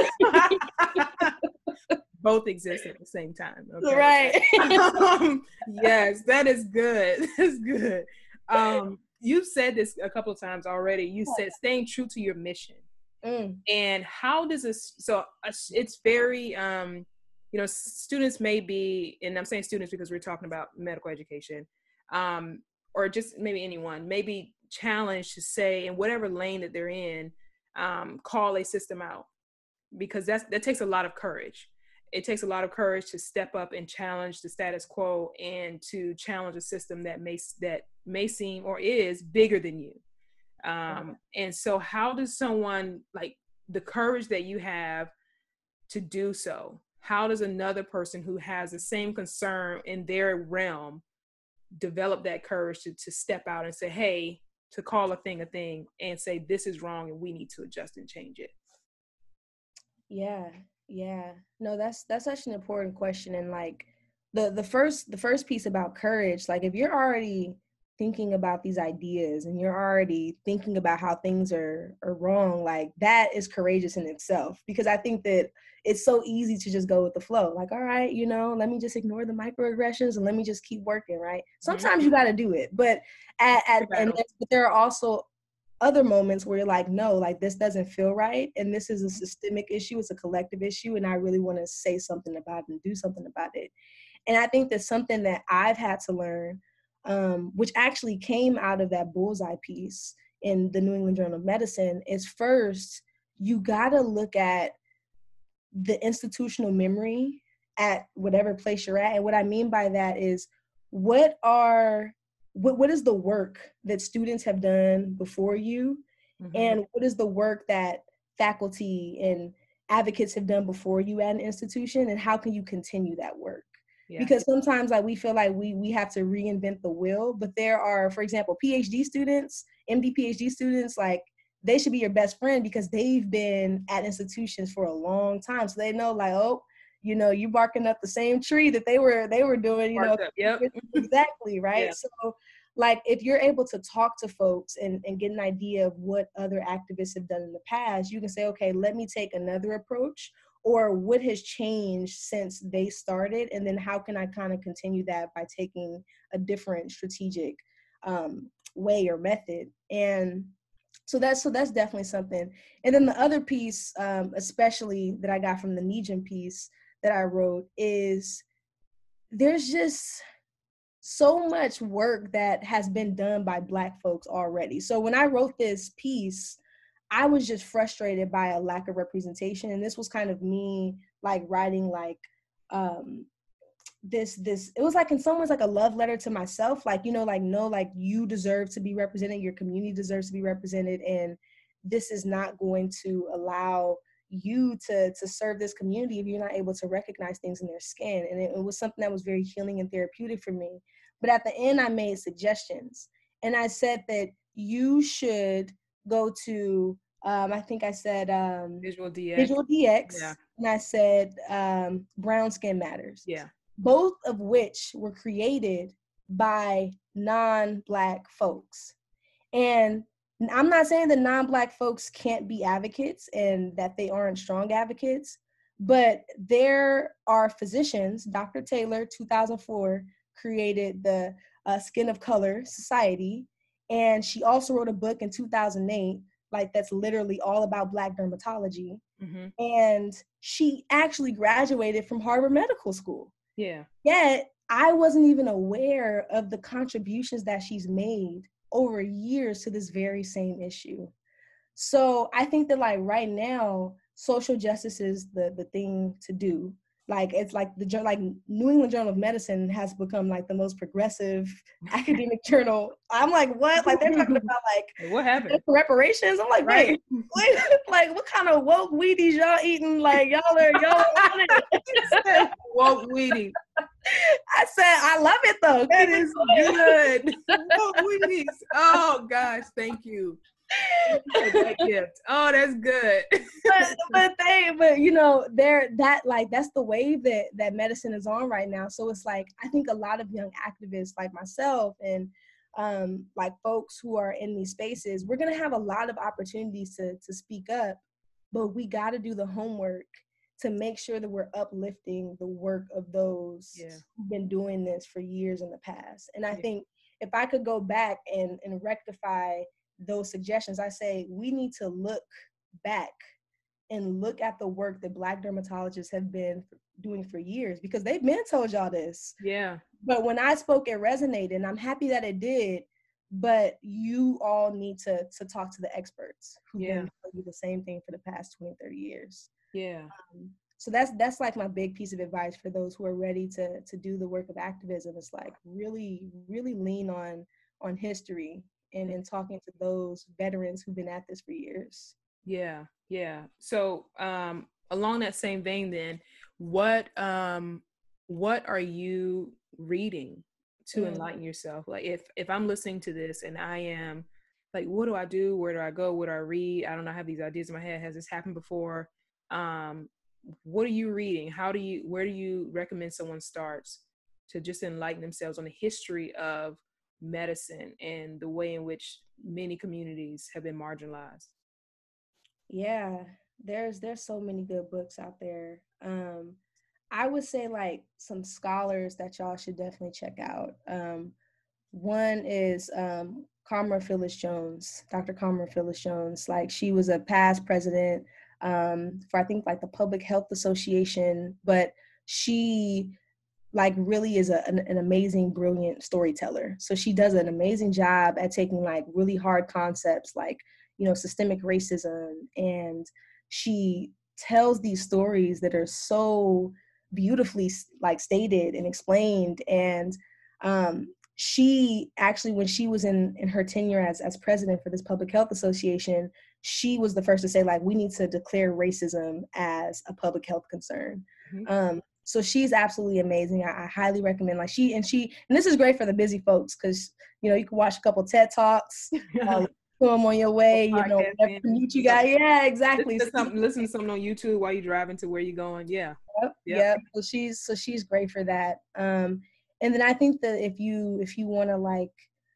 Both exist at the same time. Okay? Right. um, yes, that is good. That's good. Um, you've said this a couple of times already. You said staying true to your mission. Mm. And how does this, so uh, it's very, um, you know, students may be, and I'm saying students because we're talking about medical education, um, or just maybe anyone, may be challenged to say in whatever lane that they're in, um, call a system out, because that's, that takes a lot of courage. It takes a lot of courage to step up and challenge the status quo and to challenge a system that may, that may seem or is bigger than you. Um, and so how does someone, like the courage that you have to do so, how does another person who has the same concern in their realm develop that courage to, to step out and say, hey, to call a thing a thing and say, this is wrong and we need to adjust and change it? Yeah, yeah. No, that's, that's such an important question. And like the, the first, the first piece about courage, like if you're already thinking about these ideas and you're already thinking about how things are, are wrong, like that is courageous in itself. Because I think that it's so easy to just go with the flow. Like, all right, you know, let me just ignore the microaggressions and let me just keep working, right? Sometimes mm-hmm. you got to do it. But at, at and but there are also other moments where you're like, no, like this doesn't feel right. And this is a systemic issue. It's a collective issue. And I really want to say something about it and do something about it. And I think that's something that I've had to learn, Um, which actually came out of that bullseye piece in the New England Journal of Medicine, is first, you gotta look at the institutional memory at whatever place you're at. And what I mean by that is, what are, what, what is the work that students have done before you? Mm-hmm. And what is the work that faculty and advocates have done before you at an institution? And how can you continue that work? Yeah. Because sometimes like we feel like we we have to reinvent the wheel, but there are, for example, PhD students, M D PhD students, like they should be your best friend because they've been at institutions for a long time. So they know like, oh, you know, you barking up the same tree that they were they were doing, you know, yep. exactly, right? Yeah. So like if you're able to talk to folks and, and get an idea of what other activists have done in the past, you can say, okay, let me take another approach. Or what has changed since they started, and then how can I kind of continue that by taking a different strategic um, way or method? And so that's so that's definitely something. And then the other piece, um, especially that I got from the NEJM piece that I wrote, is there's just so much work that has been done by Black folks already. So when I wrote this piece, I was just frustrated by a lack of representation. And this was kind of me like writing like um, this, this, it was like in some ways like a love letter to myself. Like, you know, like, no, like you deserve to be represented. Your community deserves to be represented. And this is not going to allow you to, to serve this community if you're not able to recognize things in their skin. And it, it was something that was very healing and therapeutic for me. But at the end, I made suggestions. And I said that you should go to, um, I think I said um, Visual D X. Visual D X, yeah. And I said um, Brown Skin Matters. Yeah. Both of which were created by non-Black folks. And I'm not saying that non-Black folks can't be advocates and that they aren't strong advocates, but there are physicians. Doctor Taylor, two thousand four, created the uh, Skin of Color Society. And she also wrote a book in two thousand eight, like that's literally all about Black dermatology. Mm-hmm. And she actually graduated from Harvard Medical School. Yeah. Yet I wasn't even aware of the contributions that she's made over years to this very same issue. So I think that like right now, social justice is the, the thing to do. Like it's like the like New England Journal of Medicine has become like the most progressive academic journal. I'm like, what? Like they're talking about like what happened? Reparations. I'm like, right. wait, wait, like what kind of woke Wheaties y'all eating? Like y'all are y'all are woke Wheaties. I said I love it though. That is good. Woke Wheaties. Oh gosh, thank you. That gift. Oh, that's good. but but they but you know they're that like that's the wave that that medicine is on right now. So it's like I think a lot of young activists like myself and um, like folks who are in these spaces, we're gonna have a lot of opportunities to to speak up, but we got to do the homework to make sure that we're uplifting the work of those Yeah. who've been doing this for years in the past. And I Yeah. think if I could go back and, and rectify those suggestions, I say we need to look back and look at the work that Black dermatologists have been doing for years, because they've been told y'all this. Yeah. But when I spoke, it resonated, and I'm happy that it did. But you all need to to talk to the experts who've Yeah. been telling you the same thing for the past twenty, thirty years. Yeah. Um, so that's that's like my big piece of advice for those who are ready to to do the work of activism. It's like really, really lean on on history and, and talking to those veterans who've been at this for years. Yeah. Yeah. So um along that same vein then, what um what are you reading to Mm. enlighten yourself? Like if if I'm listening to this and I am like, what do I do? Where do I go? What do I read? I don't know. I have these ideas in my head. Has this happened before? Um, what are you reading? How do you, where do you recommend someone starts to just enlighten themselves on the history of medicine and the way in which many communities have been marginalized? Yeah, there's there's so many good books out there. Um, I would say like some scholars that y'all should definitely check out. Um, one is um, Kamala Phyllis Jones, Doctor Kamala Phyllis Jones. Like she was a past president um, for I think like the Public Health Association, but she like really is a, an, an amazing, brilliant storyteller. So she does an amazing job at taking like really hard concepts like, you know, systemic racism, and she tells these stories that are so beautifully like stated and explained. And um, she actually, when she was in, in her tenure as, as president for this Public Health Association, she was the first to say like, we need to declare racism as a public health concern. Mm-hmm. Um, so she's absolutely amazing. I, I highly recommend like she and she and this is great for the busy folks because you know you can watch a couple TED Talks, uh, them on your way, you know, whatever commute you got. Yeah, exactly. Listen to, something, listen to something on YouTube while you're driving to where you're going. Yeah. Yep, Yep. yep. So she's so she's great for that. Um, and then I think that if you if you want to like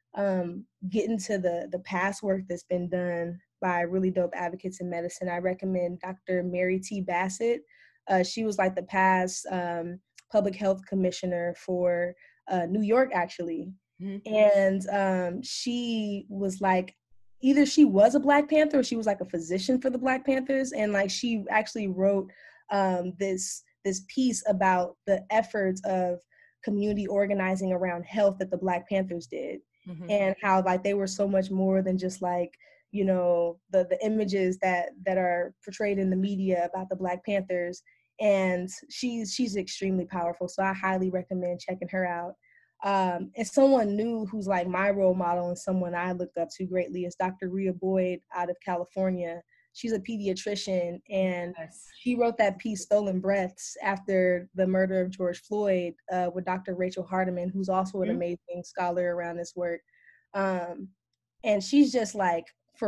um, get into the the past work that's been done by really dope advocates in medicine, I recommend Doctor Mary T. Bassett. Uh, she was like the past um, public health commissioner for uh, New York, actually. Mm-hmm. And um, she was like, either she was a Black Panther or she was like a physician for the Black Panthers. And like, she actually wrote um, this, this piece about the efforts of community organizing around health that the Black Panthers did. Mm-hmm. And how like they were so much more than just like, you know, the, the images that, that are portrayed in the media about the Black Panthers. And she's she's extremely powerful. So I highly recommend checking her out. Um, and someone new who's like my role model and someone I look up to greatly is Doctor Rhea Boyd out of California. She's a pediatrician, and yes. She wrote that piece, Stolen Breaths, after the murder of George Floyd uh, with Doctor Rachel Hardiman, who's also an mm-hmm. amazing scholar around this work. Um, and she's just like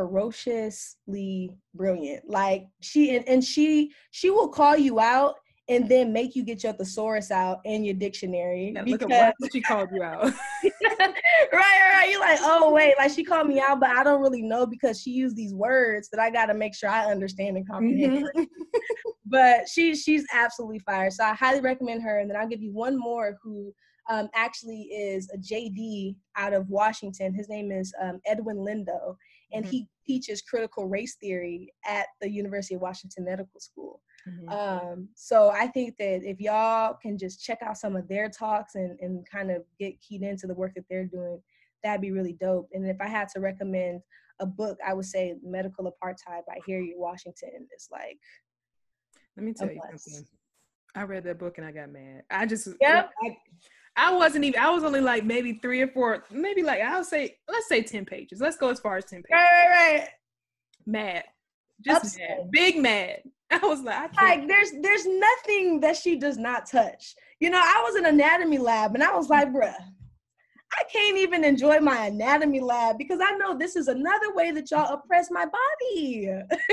ferociously brilliant. Like she and, and she she will call you out and then make you get your thesaurus out and your dictionary. Yeah, because look at what she called you out. right, right. You're like, oh wait, like she called me out, but I don't really know because she used these words that I gotta make sure I understand and comprehend. Mm-hmm. But she she's absolutely fire. So I highly recommend her. And then I'll give you one more who um, actually is a J D out of Washington. His name is um, Edwin Lindo. And mm-hmm. he teaches critical race theory at the University of Washington Medical School. Mm-hmm. Um, so I think that if y'all can just check out some of their talks and, and kind of get keyed into the work that they're doing, that'd be really dope. And if I had to recommend a book, I would say Medical Apartheid by Harriet Washington is like, let me tell you something. I read that book and I got mad. I just, yep. I, I wasn't even, I was only like maybe three or four, maybe like, I'll say, let's say ten pages. Let's go as far as ten pages. Right, right, right. Mad. Just Upset. Mad. Big mad. I was like, I can't. Like, there's, there's nothing that she does not touch. You know, I was in anatomy lab and I was like, bruh, I can't even enjoy my anatomy lab because I know this is another way that y'all oppress my body.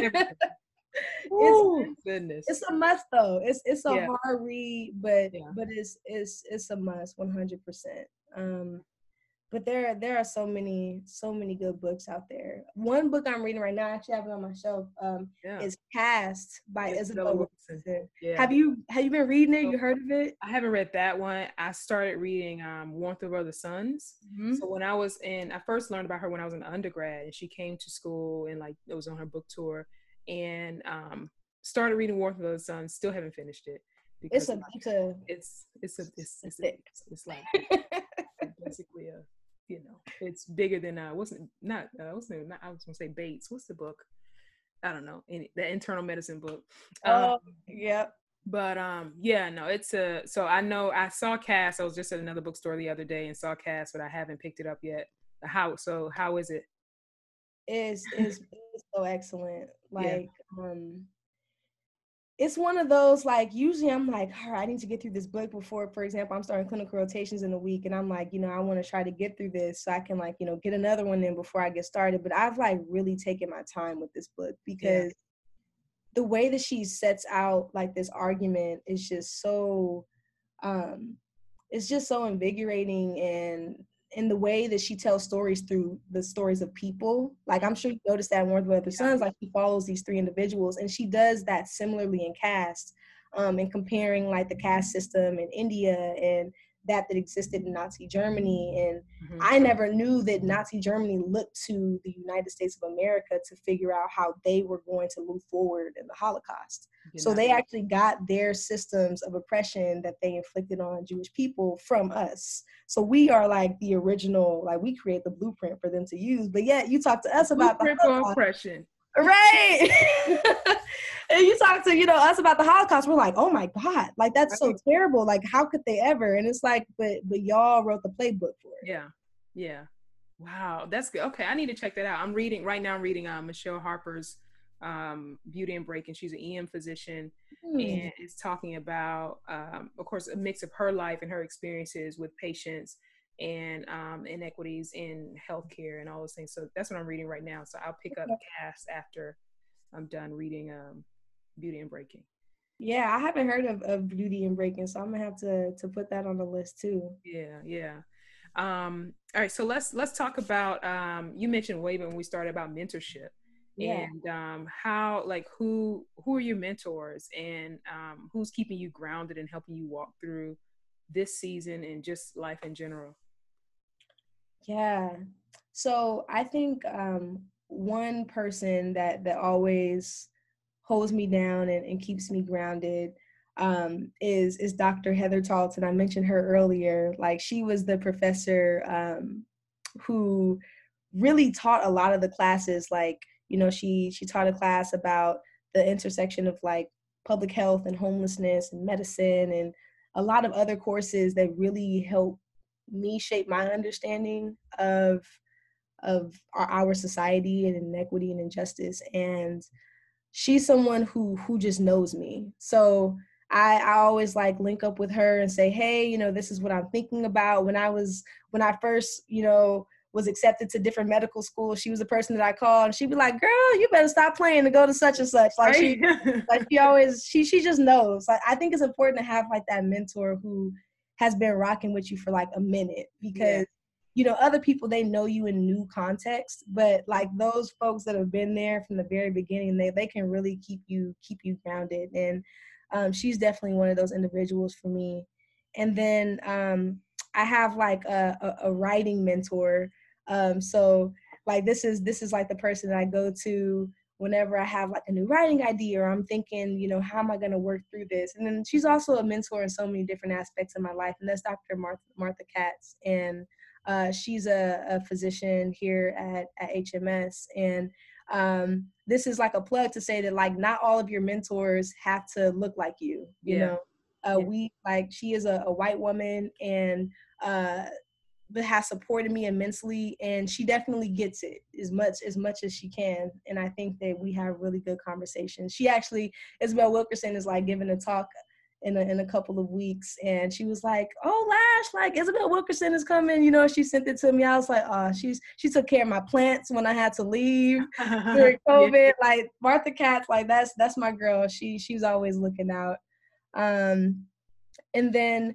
Ooh, it's, goodness. It's a must though. It's it's a yeah. hard read, but yeah. but it's it's it's a must one hundred percent. Um but there there are so many so many good books out there. One book I'm reading right now, I actually have it on my shelf, um, Yeah. is Caste by Isabella Isabel Wilkerson. Wilkerson. Yeah. Have you have you been reading it? So, You heard of it? I haven't read that one. I started reading um, Warmth of Other Suns. Mm-hmm. So when I was in, I first learned about her when I was in undergrad, and she came to school and like it was on her book tour, and um, started reading Warmth of Other Suns. Still haven't finished it because It's a it's a it's it's a it's it's, thick. it's, it's like basically a, you know, it's bigger than uh wasn't not uh wasn't not, I was gonna say Bates. What's the book? I don't know, any the internal medicine book. Um, Oh, yep. but um, yeah, no, it's a. So I know I saw Cass. I was just at another bookstore the other day and saw Cass, but I haven't picked it up yet. How so? How is it? Is is is so excellent. Yeah. Like, um, it's one of those, like, usually I'm like, all right, I need to get through this book before, for example, I'm starting clinical rotations in a week, and I'm like, you know, I want to try to get through this so I can, like, you know, get another one in before I get started. But I've like really taken my time with this book because Yeah. the way that she sets out like this argument is just so um it's just so invigorating, and in the way that she tells stories through the stories of people. Like, I'm sure you noticed that in Warmth of Other Suns, like she follows these three individuals, and she does that similarly in Caste, um, and comparing like the caste system in India and that that existed in Nazi Germany. And Mm-hmm. I never knew that Nazi Germany looked to the United States of America to figure out how they were going to move forward in the Holocaust. So they actually got their systems of oppression that they inflicted on Jewish people from us. So we are like the original, like we create the blueprint for them to use. But yet you talk to us about the Holocaust. Oppression. Right. And you talk to, you know, us about the Holocaust, we're like, oh my God, like that's so terrible. Like, how could they ever? And it's like, but but y'all wrote the playbook for it. Yeah. Yeah. Wow. That's good. Okay. I need to check that out. I'm reading right now, I'm reading uh, Michelle Harper's um, Beauty and Breaking. She's an E M physician, hmm. and it's talking about, um, of course, a mix of her life and her experiences with patients and um, inequities in healthcare and all those things. So that's what I'm reading right now. So I'll pick up Caste after I'm done reading um, Beauty and Breaking. Yeah, I haven't heard of, of Beauty and Breaking, so I'm gonna have to to put that on the list too. Yeah, yeah. Um, all right, so let's let's talk about. Um, you mentioned way when we started about mentorship, yeah. and um, how like who who are your mentors, and um, who's keeping you grounded and helping you walk through this season and just life in general. Yeah, so I think um, one person that that always holds me down and, and keeps me grounded um, is is Doctor Heather Talton. I mentioned her earlier. Like, she was the professor um, who really taught a lot of the classes. Like, you know, she she taught a class about the intersection of like public health and homelessness and medicine, and a lot of other courses that really helped me shape my understanding of of our, our society and inequity and injustice. And she's someone who who just knows me. So I, I always like link up with her and say, hey, you know, this is what I'm thinking about. When I was, when I first, you know, was accepted to different medical schools, she was the person that I called, and she'd be like, girl, you better stop playing to go to such and such. Like, she, like she always, she, she just knows. Like, I think it's important to have like that mentor who has been rocking with you for like a minute, because yeah. you know, other people, they know you in new context, but like those folks that have been there from the very beginning, they, they can really keep you, keep you grounded. And um, she's definitely one of those individuals for me. And then um, I have like a, a, a writing mentor. Um, so like, this is, this is like the person that I go to whenever I have like a new writing idea, or I'm thinking, you know, how am I going to work through this? And then she's also a mentor in so many different aspects of my life. And that's Doctor Martha, Martha Katz. And Uh, she's a, a physician here at, at H M S. And um, this is like a plug to say that like not all of your mentors have to look like you, you yeah. know. Uh, yeah. We like, she is a, a white woman, and uh, that has supported me immensely, and she definitely gets it as much as much as she can. And I think that we have really good conversations. She actually, Isabel Wilkerson is like giving a talk in a, in a couple of weeks, and she was like, oh, Lash, like Isabel Wilkerson is coming, you know. She sent it to me. I was like, oh, she's she took care of my plants when I had to leave during COVID. Yeah. Like Martha Katz, like that's that's my girl. She she's always looking out. Um and then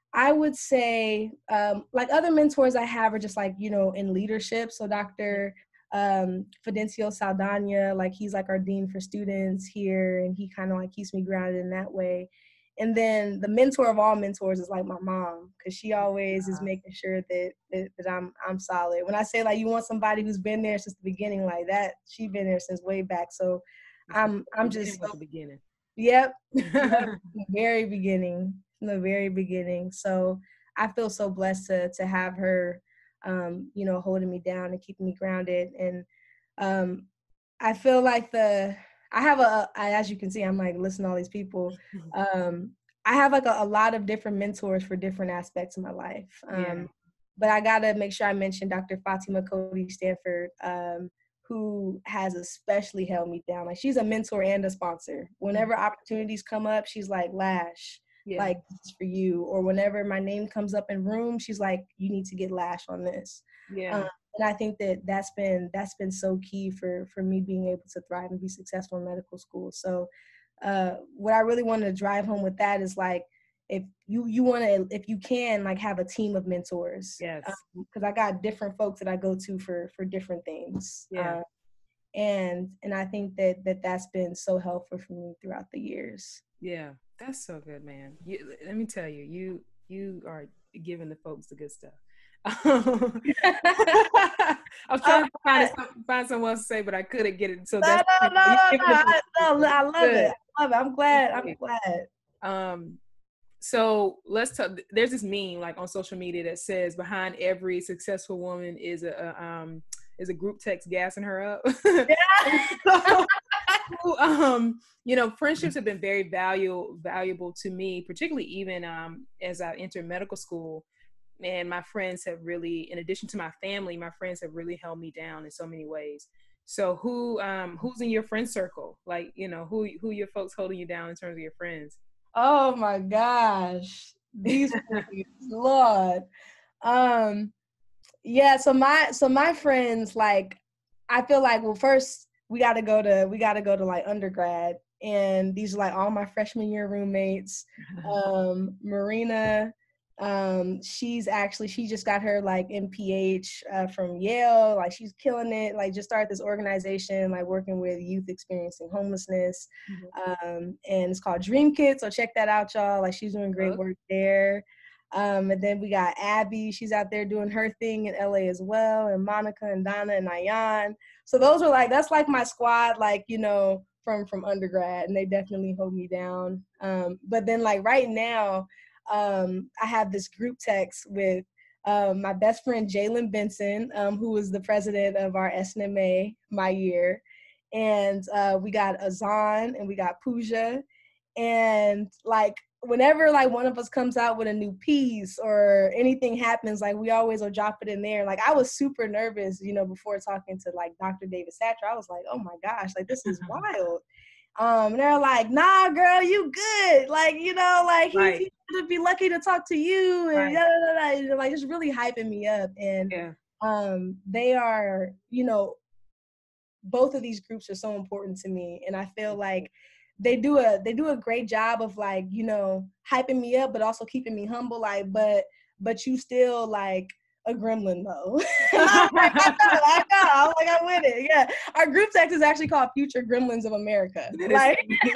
I would say, um, like other mentors I have are just like, you know, in leadership. So Doctor um, Fidencio Saldana, like he's like our dean for students here, and he kind of like keeps me grounded in that way. And then the mentor of all mentors is like my mom, because she always is making sure that, that that I'm I'm solid. When I say like you want somebody who's been there since the beginning, like that, she's been there since way back. So I'm I'm just at the beginning. Yep. Yep. The very beginning. From the very beginning. So I feel so blessed to to have her um, you know, holding me down and keeping me grounded. And um I feel like the I have a I, as you can see, I'm like listening to all these people. Um I have like a, a lot of different mentors for different aspects of my life. Um Yeah. but I gotta make sure I mention Doctor Fatima Cody Stanford. Um who has especially held me down. Like she's a mentor and a sponsor. Whenever opportunities come up, she's like, Lash, Yeah. like this is for you. Or whenever my name comes up in room, she's like, you need to get Lash on this. Yeah. Um, and I think that that's been that's been so key for for me being able to thrive and be successful in medical school. So uh, what I really wanted to drive home with that is like, if you you want to, if you can, like have a team of mentors. Yes. Because um, I got different folks that I go to for for different things. Yeah. Uh, and and I think that that that's been so helpful for me throughout the years. Yeah, that's so good, man. You, let me tell you, you you are giving the folks the good stuff. I was trying to find, find someone else to say, but I couldn't get it. So that's no, no, no, no, no, I, no, I love good. it. I love it. I'm glad. I'm glad. Um, so let's talk. There's this meme like on social media that says behind every successful woman is a, a um is a group text gassing her up. Yeah. so, um, you know, friendships have been very valuable valuable to me, particularly even um as I entered medical school. And my friends have really, in addition to my family, my friends have really held me down in so many ways. So who um who's in your friend circle? Like, you know, who who your folks holding you down in terms of your friends? Oh my gosh. These Lord. Um yeah, so my so my friends, like I feel like, well, first we gotta go to we gotta go to like undergrad. And these are like all my freshman year roommates. Um, Marina, um, she's actually she just got her like M P H uh, from Yale. Like she's killing it. Like just started this organization like working with youth experiencing homelessness. Mm-hmm. Um, and it's called Dream Kit. So check that out, y'all. Like she's doing great work there. Um, and then we got Abby. She's out there doing her thing in L A as well. And Monica and Donna and Ayan. So those are like, that's like my squad, like, you know, from, from undergrad, and they definitely hold me down. Um, but then like right now, um, I have this group text with um, my best friend, Jalen Benson, um, who was the president of our S N M A my year. And uh, we got Azan and we got Pooja. And like, whenever like one of us comes out with a new piece or anything happens, like we always will drop it in there. Like I was super nervous, you know, before talking to like Doctor David Satcher. I was like, oh my gosh, like this is wild. Um, and they're like, nah, girl, you good. Like, you know, like he's, right. he's gonna be lucky to talk to you, and right. yada, yada, yada, like just really hyping me up. And yeah. um, they are, you know, both of these groups are so important to me, and I feel like they do a they do a great job of like, you know, hyping me up, but also keeping me humble. Like, but but you still like a gremlin though. I'm like, I know, I know. I'm like, I'm with it. Yeah, our group text is actually called Future Gremlins of America. Like,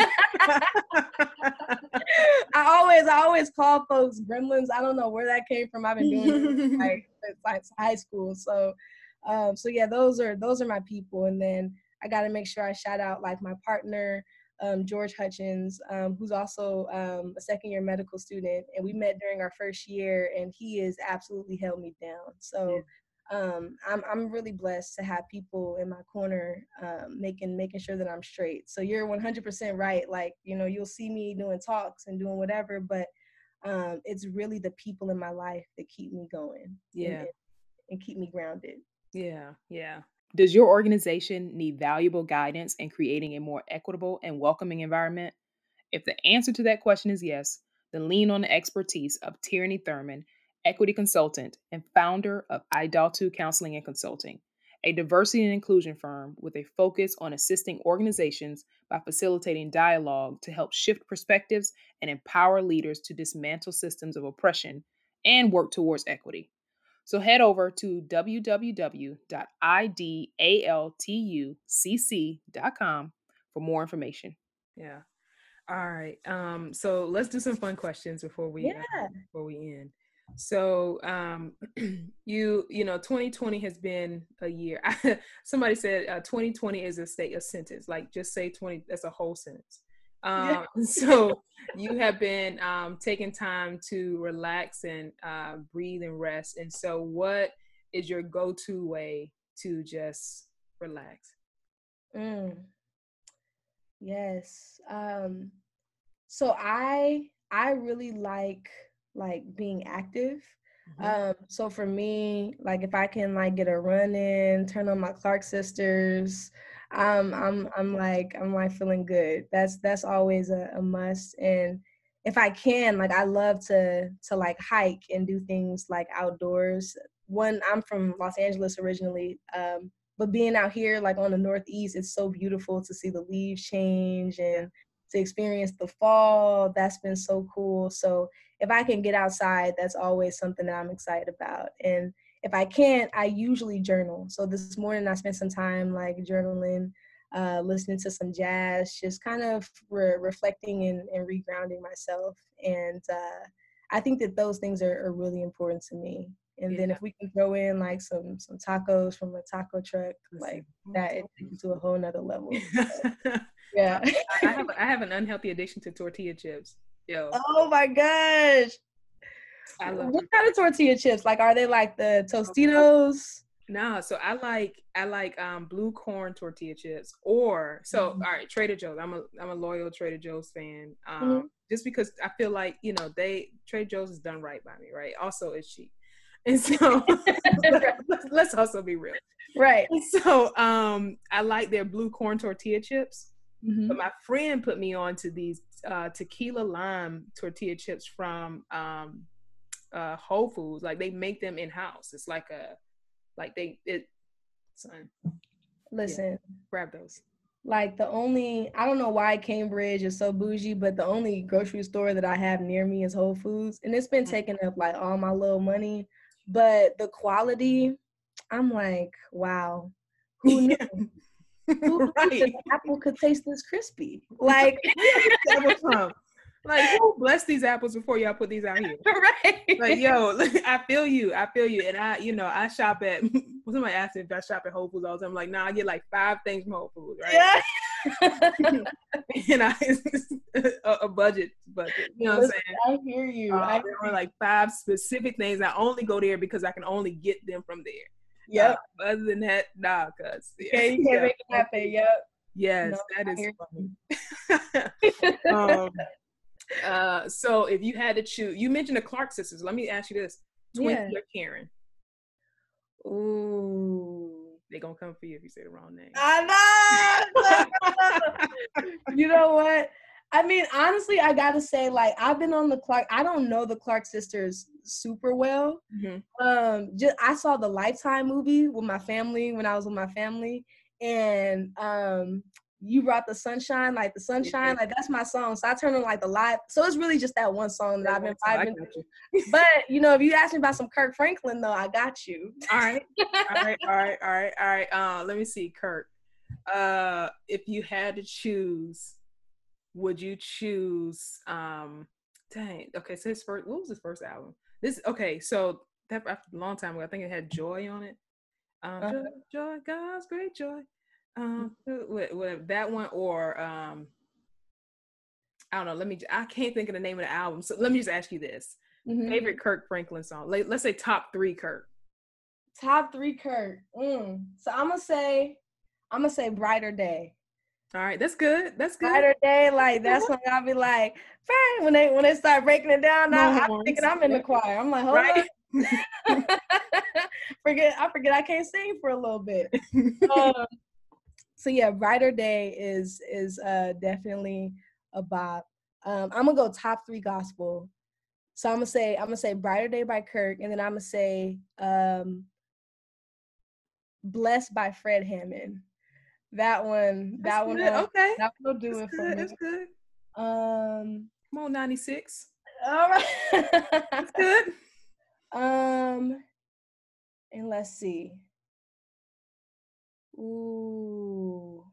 I always I always call folks gremlins. I don't know where that came from. I've been doing it like since high school. So, um, so yeah, those are those are my people. And then I got to make sure I shout out like my partner. Um, George Hutchins, um, who's also um, a second year medical student, and we met during our first year, and he has absolutely held me down. So yeah. um, I'm I'm really blessed to have people in my corner um, making making sure that I'm straight. So you're one hundred percent right. Like, you know, you'll see me doing talks and doing whatever, but um, it's really the people in my life that keep me going. Yeah, and, and keep me grounded. Yeah, yeah. Does your organization need valuable guidance in creating a more equitable and welcoming environment? If the answer to that question is yes, then lean on the expertise of Tierney Thurman, equity consultant and founder of I D A L two Counseling and Consulting. a diversity and inclusion firm with a focus on assisting organizations by facilitating dialogue to help shift perspectives and empower leaders to dismantle systems of oppression and work towards equity. So head over to w w w dot idaltucc dot com for more information. Yeah. All right. Um, so let's do some fun questions before we Yeah. uh, before we end. So um, you you know, twenty twenty has been a year. Somebody said uh, twenty twenty is a state a sentence. Like just say twenty. That's a whole sentence. Um, yeah. So you have been um, taking time to relax and uh, breathe and rest. And so, what is your go-to way to just relax? Mm. Yes. Um, so I I really like like being active. Mm-hmm. Um, so for me, like if I can like get a run in, turn on my Clark sisters, um, I'm I'm like I'm like feeling good. That's that's always a, a must. And if I can, like I love to to like hike and do things like outdoors. One, I'm from Los Angeles originally. Um, But being out here, like on the Northeast, it's so beautiful to see the leaves change and to experience the fall. That's been so cool. So if I can get outside, that's always something that I'm excited about. And if I can't, I usually journal. So this morning I spent some time like journaling, uh, listening to some jazz, just kind of re- reflecting and, and regrounding myself. And uh, I think that those things are, are really important to me. And yeah. Then if we can throw in like some some tacos from a taco truck, like that, it takes it to a whole nother level. So, yeah. I have I have an unhealthy addiction to tortilla chips. Yo. Oh my gosh. I love what kind of tortilla chips? Like, are they like the Tostitos? No, so I like I like um blue corn tortilla chips, or so mm-hmm. All right, Trader Joe's. I'm a I'm a loyal Trader Joe's fan. Um, mm-hmm. Just because I feel like, you know, they Trader Joe's is done right by me, right? Also, it's cheap. And so let's, let's also be real. Right. And so um, I like their blue corn tortilla chips. Mm-hmm. But my friend put me on to these uh, tequila lime tortilla chips from um, uh, Whole Foods. Like they make them in house. It's like a, like they, it, son. Listen. Yeah, grab those. Like the only, I don't know why Cambridge is so bougie, but the only grocery store that I have near me is Whole Foods. And it's been taking up like all my little money. But the quality, I'm like, wow, who knew? Who knew right. This apple could taste this crispy? Like, like who blessed these apples before y'all put these out here? Right. Like, yo, I feel you. I feel you. And I, you know, I shop at, somebody asked me if I shop at Whole Foods all the time. I'm like, nah, I get like five things from Whole Foods, right? Yeah. And I, a, a budget, budget. You know what Listen, I'm saying? I hear you. Uh, I there are like five specific things. I only go there because I can only get them from there. Yep. Uh, other than that, nah, cuz. Yeah, you can't yeah. make it happen. Yep. Yes, no, that is funny. um, uh, so if you had to choose, you mentioned the Clark sisters. Let me ask you this: Twinkie yeah. or Karen? Ooh. They're gonna come for you if you say the wrong name. I know. You know what? I mean, honestly, I gotta say, like, I've been on the Clark. I don't know the Clark sisters super well. Mm-hmm. Um, just I saw the Lifetime movie with my family when I was with my family, and um, You Brought the Sunshine, like the sunshine, yeah. like that's my song. So I turned on like the live. So it's really just that one song that, that I've been vibing to. But you know, if you ask me about some Kirk Franklin, though, I got you. All right, all right, all right, all right, all right. Uh, let me see, Kirk. Uh, if you had to choose, would you choose? Um, dang. Okay, so his first. What was his first album? This. Okay, so that a long time ago. I think it had Joy on it. Um, uh-huh. Joy, Joy, God's great joy. Um, whatever that one, or um, I don't know. Let me. I can't think of the name of the album. So let me just ask you this: mm-hmm. favorite Kirk Franklin song? Like, let's say top three Kirk. Top three Kirk. Mm. So I'm gonna say, I'm gonna say Brighter Day. All right, that's good. That's good. Brighter Day, like that's when I'll be like, fine. When they when they start breaking it down, now no I'm thinking I'm in the choir. I'm like, hold right? on. forget I forget I can't sing for a little bit. Um, so yeah, Brighter Day is is uh, definitely a bop. Um, I'm gonna go top three gospel. So I'm gonna say I'm gonna say Brighter Day by Kirk, and then I'm gonna say um, Blessed by Fred Hammond. That one, That's that one, good. will, Okay. that will do That's it for good. me. That's good. Um, Come on, ninety-six. all right. That's good. Um, and let's see. Ooh.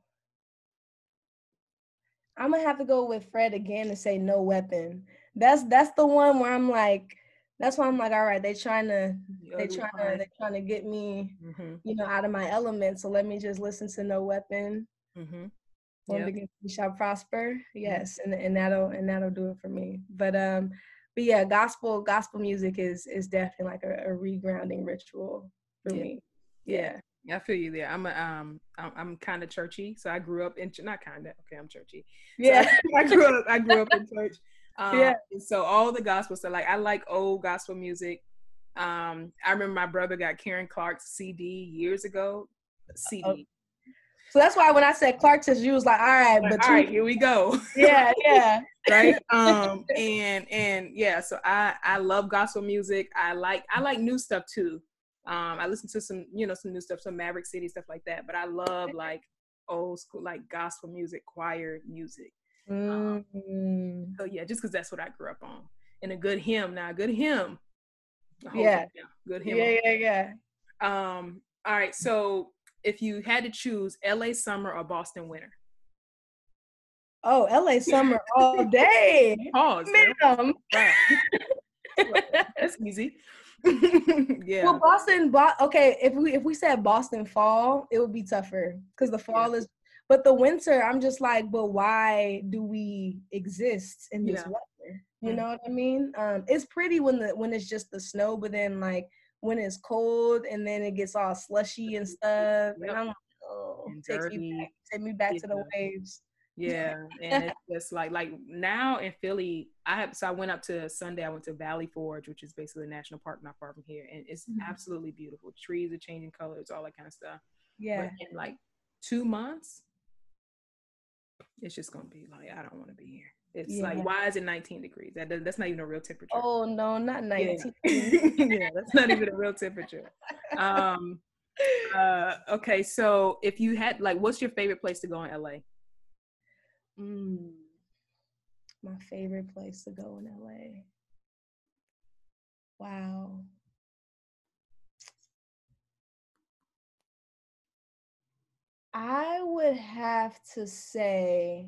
I'm gonna have to go with Fred again and say No Weapon. That's that's the one where I'm like, that's why I'm like, all right, they trying to The they ugly trying to crying. they trying to get me, Mm-hmm. you know, out of my element. So let me just listen to No Weapon. Mm-hmm. One Yep. begins we shall prosper. Yes, and and that'll and that'll do it for me. But um, but yeah, gospel gospel music is is definitely like a, a regrounding ritual for Yeah. me. Yeah. Yeah. I feel you there. I'm a, um I'm, I'm kind of churchy, so I grew up in not kind of okay. I'm churchy. So Yeah. I, I grew up I grew up in church. Um, Yeah. and so all the gospel stuff, like I like old gospel music. Um, I remember my brother got Karen Clark's C D years ago. C D. Oh, so that's why when I said Clarkson, you was like, all right, Like, but all right, here we go. yeah, yeah. Right. Um, and and yeah, so I I love gospel music. I like I like new stuff too. Um, I listen to some, you know, some new stuff, some Maverick City stuff like that. But I love like old school, like gospel music, choir music. Um, Mm, so yeah, just because that's what I grew up on. And a good hymn, now a good hymn, hold yeah. it down. Good hymn. Yeah, yeah, yeah. Um, all right. So if you had to choose L A summer or Boston winter, Oh, L A summer all day. pause. Ma'am. Wow. That's easy. Yeah. Well, Boston, Bo- okay, if we if we said Boston fall, it would be tougher because the fall Yeah. is, but the winter, I'm just like, but why do we exist in this Yeah. weather? You Mm. know what I mean? Um, it's pretty when the when it's just the snow, but then like when it's cold and then it gets all slushy and stuff, Yep. and I'm like, oh, And take me dirty. back, take me back Yeah. to the waves. Yeah. And it's just like like now in Philly, I have so I went up to Sunday, I went to Valley Forge, which is basically a national park not far from here. And it's Mhm. absolutely beautiful. Trees are changing colors, all that kind of stuff. Yeah, But in like two months, it's just gonna be like, I don't want to be here. It's yeah. like, why is it nineteen degrees? That does- that's not even a real temperature. Oh no, not Yeah. nineteen. Yeah, that's not even a real temperature. Um, uh, okay, so if you had like, what's your favorite place to go in L A? Mm, my favorite place to go in L A. Wow. I would have to say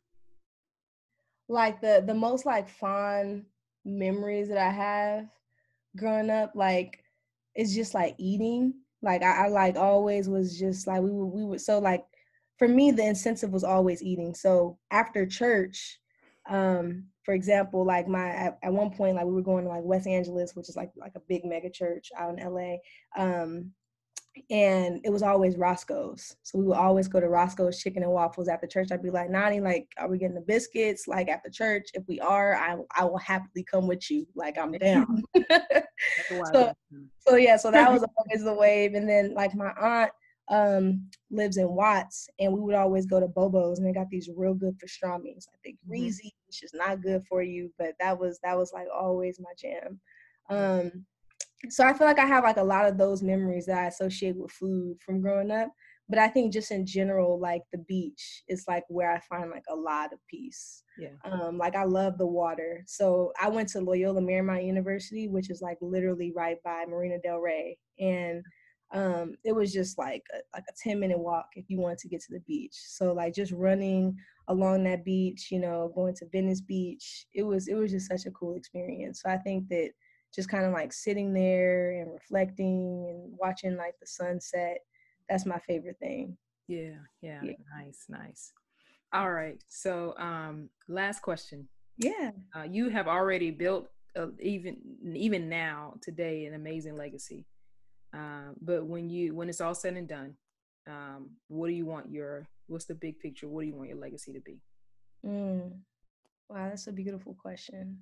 like the the most like fond memories that I have growing up, like it's just like eating. Like I, I like always was just like we would we would so like for me the incentive was always eating. So after church, um, for example, like my at, at one point like we were going to like West Angeles, which is like like a big mega church out in L A. Um, and it was always Roscoe's. So we would always go to Roscoe's Chicken and Waffles after church. I'd be like, Nani, like, are we getting the biscuits? Like after church, if we are, I I will happily come with you. Like I'm down. so so yeah, so that was always the wave. And then like my aunt um lives in Watts, and we would always go to Bobo's, and they got these real good pastrami's. I think Mhm. greasy, which is not good for you, but that was that was like always my jam. Um, so I feel like I have like a lot of those memories that I associate with food from growing up. But I think just in general, like the beach is like where I find like a lot of peace. Yeah. Um, like I love the water. So I went to Loyola Marymount University, which is like literally right by Marina Del Rey. And um, it was just like a, like a ten minute walk if you wanted to get to the beach. So like just running along that beach, you know, going to Venice Beach, it was, it was just such a cool experience. So I think that just kind of like sitting there and reflecting and watching like the sunset, that's my favorite thing. Yeah, yeah, Yeah. nice, nice. All right. So, um, last question. Yeah. Uh, you have already built, uh, even even now today, an amazing legacy. Uh, but when you when it's all said and done, um, what do you want your what's the big picture? What do you want your legacy to be? Mm. Wow, that's a beautiful question.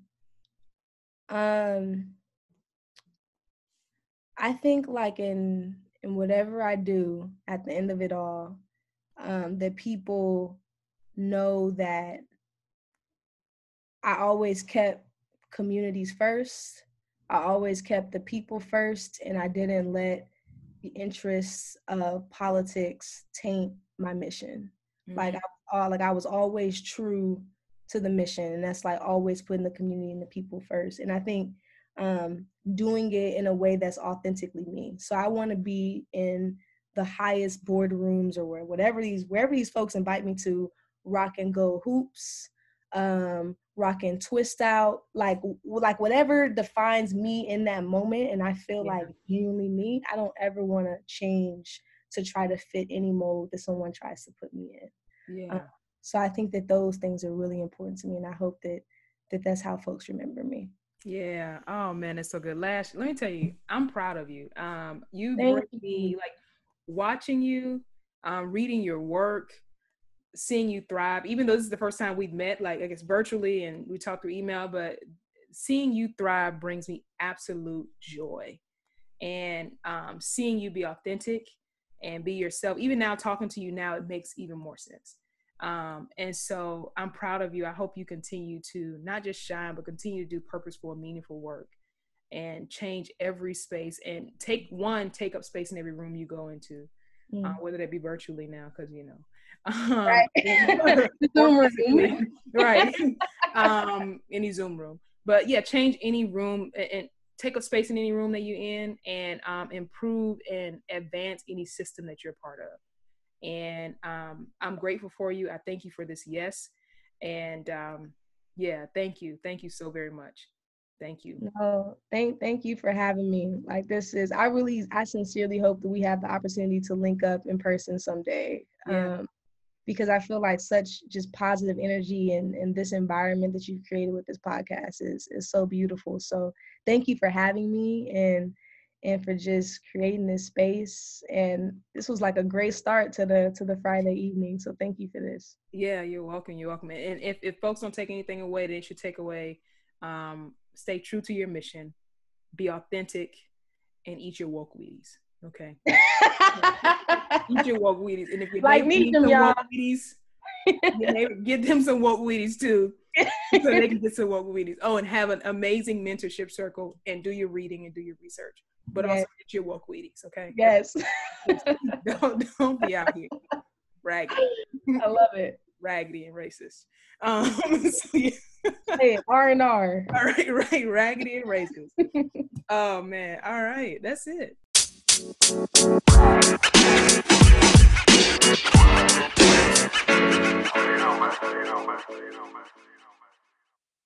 Um, I think like in in whatever I do at the end of it all, um, that people know that I always kept communities first. I always kept the people first, and I didn't let, the interests of politics taint my mission. Mm-hmm. Like I, uh, like I was always true to the mission, and that's like always putting the community and the people first. And I think um, doing it in a way that's authentically me. So I want to be in the highest boardrooms or where whatever these wherever these folks invite me to, rock and go hoops, um, rock and twist out, like like whatever defines me in that moment, and I feel yeah. like genuinely me. I don't ever want to change to try to fit any mold that someone tries to put me in. Yeah. Um, so I think that those things are really important to me, and I hope that that that's how folks remember me. Yeah. Oh man, it's so good. Lash, let me tell you, I'm proud of you. Um, you bring me like watching you, um, reading your work, seeing you thrive. Even though this is the first time we've met, like I guess virtually, and we talked through email, but seeing you thrive brings me absolute joy. And um, seeing you be authentic and be yourself. Even now, talking to you now, it makes even more sense. Um, and so I'm proud of you. I hope you continue to not just shine, but continue to do purposeful and meaningful work and change every space and take one, take up space in every room you go into, mm. uh, whether that be virtually now, because, you know, um, right. Zoom right. um, any Zoom room, but yeah, change any room and, and take up space in any room that you're in, and um, improve and advance any system that you're part of. And um, I'm grateful for you. I thank you for this. Yes. And um, yeah, thank you. Thank you so very much. Thank you. No, thank, thank you for having me. Like this is, I really, I sincerely hope that we have the opportunity to link up in person someday. Yeah. Um, because I feel like such just positive energy and, and this environment that you've created with this podcast is, is so beautiful. So thank you for having me and and for just creating this space. And this was like a great start to the to the Friday evening. So thank you for this. Yeah, you're welcome. You're welcome. And if, if folks don't take anything away, they should take away, um, stay true to your mission, be authentic, and eat your woke Wheaties. Okay. Eat your woke Wheaties. And if you like me, them, y'all. Wheaties, get them some woke Wheaties too. So they can get some woke Wheaties. Oh, and have an amazing mentorship circle and do your reading and do your research. But yes. also get your woke Wheaties, okay? Yes. don't, don't be out here raggedy. I love it. Raggedy and racist. Um, so yeah. Hey, R and R. All right, right, raggedy and racist. Oh man, all right, that's it. You know, man. You know, man. You know, man.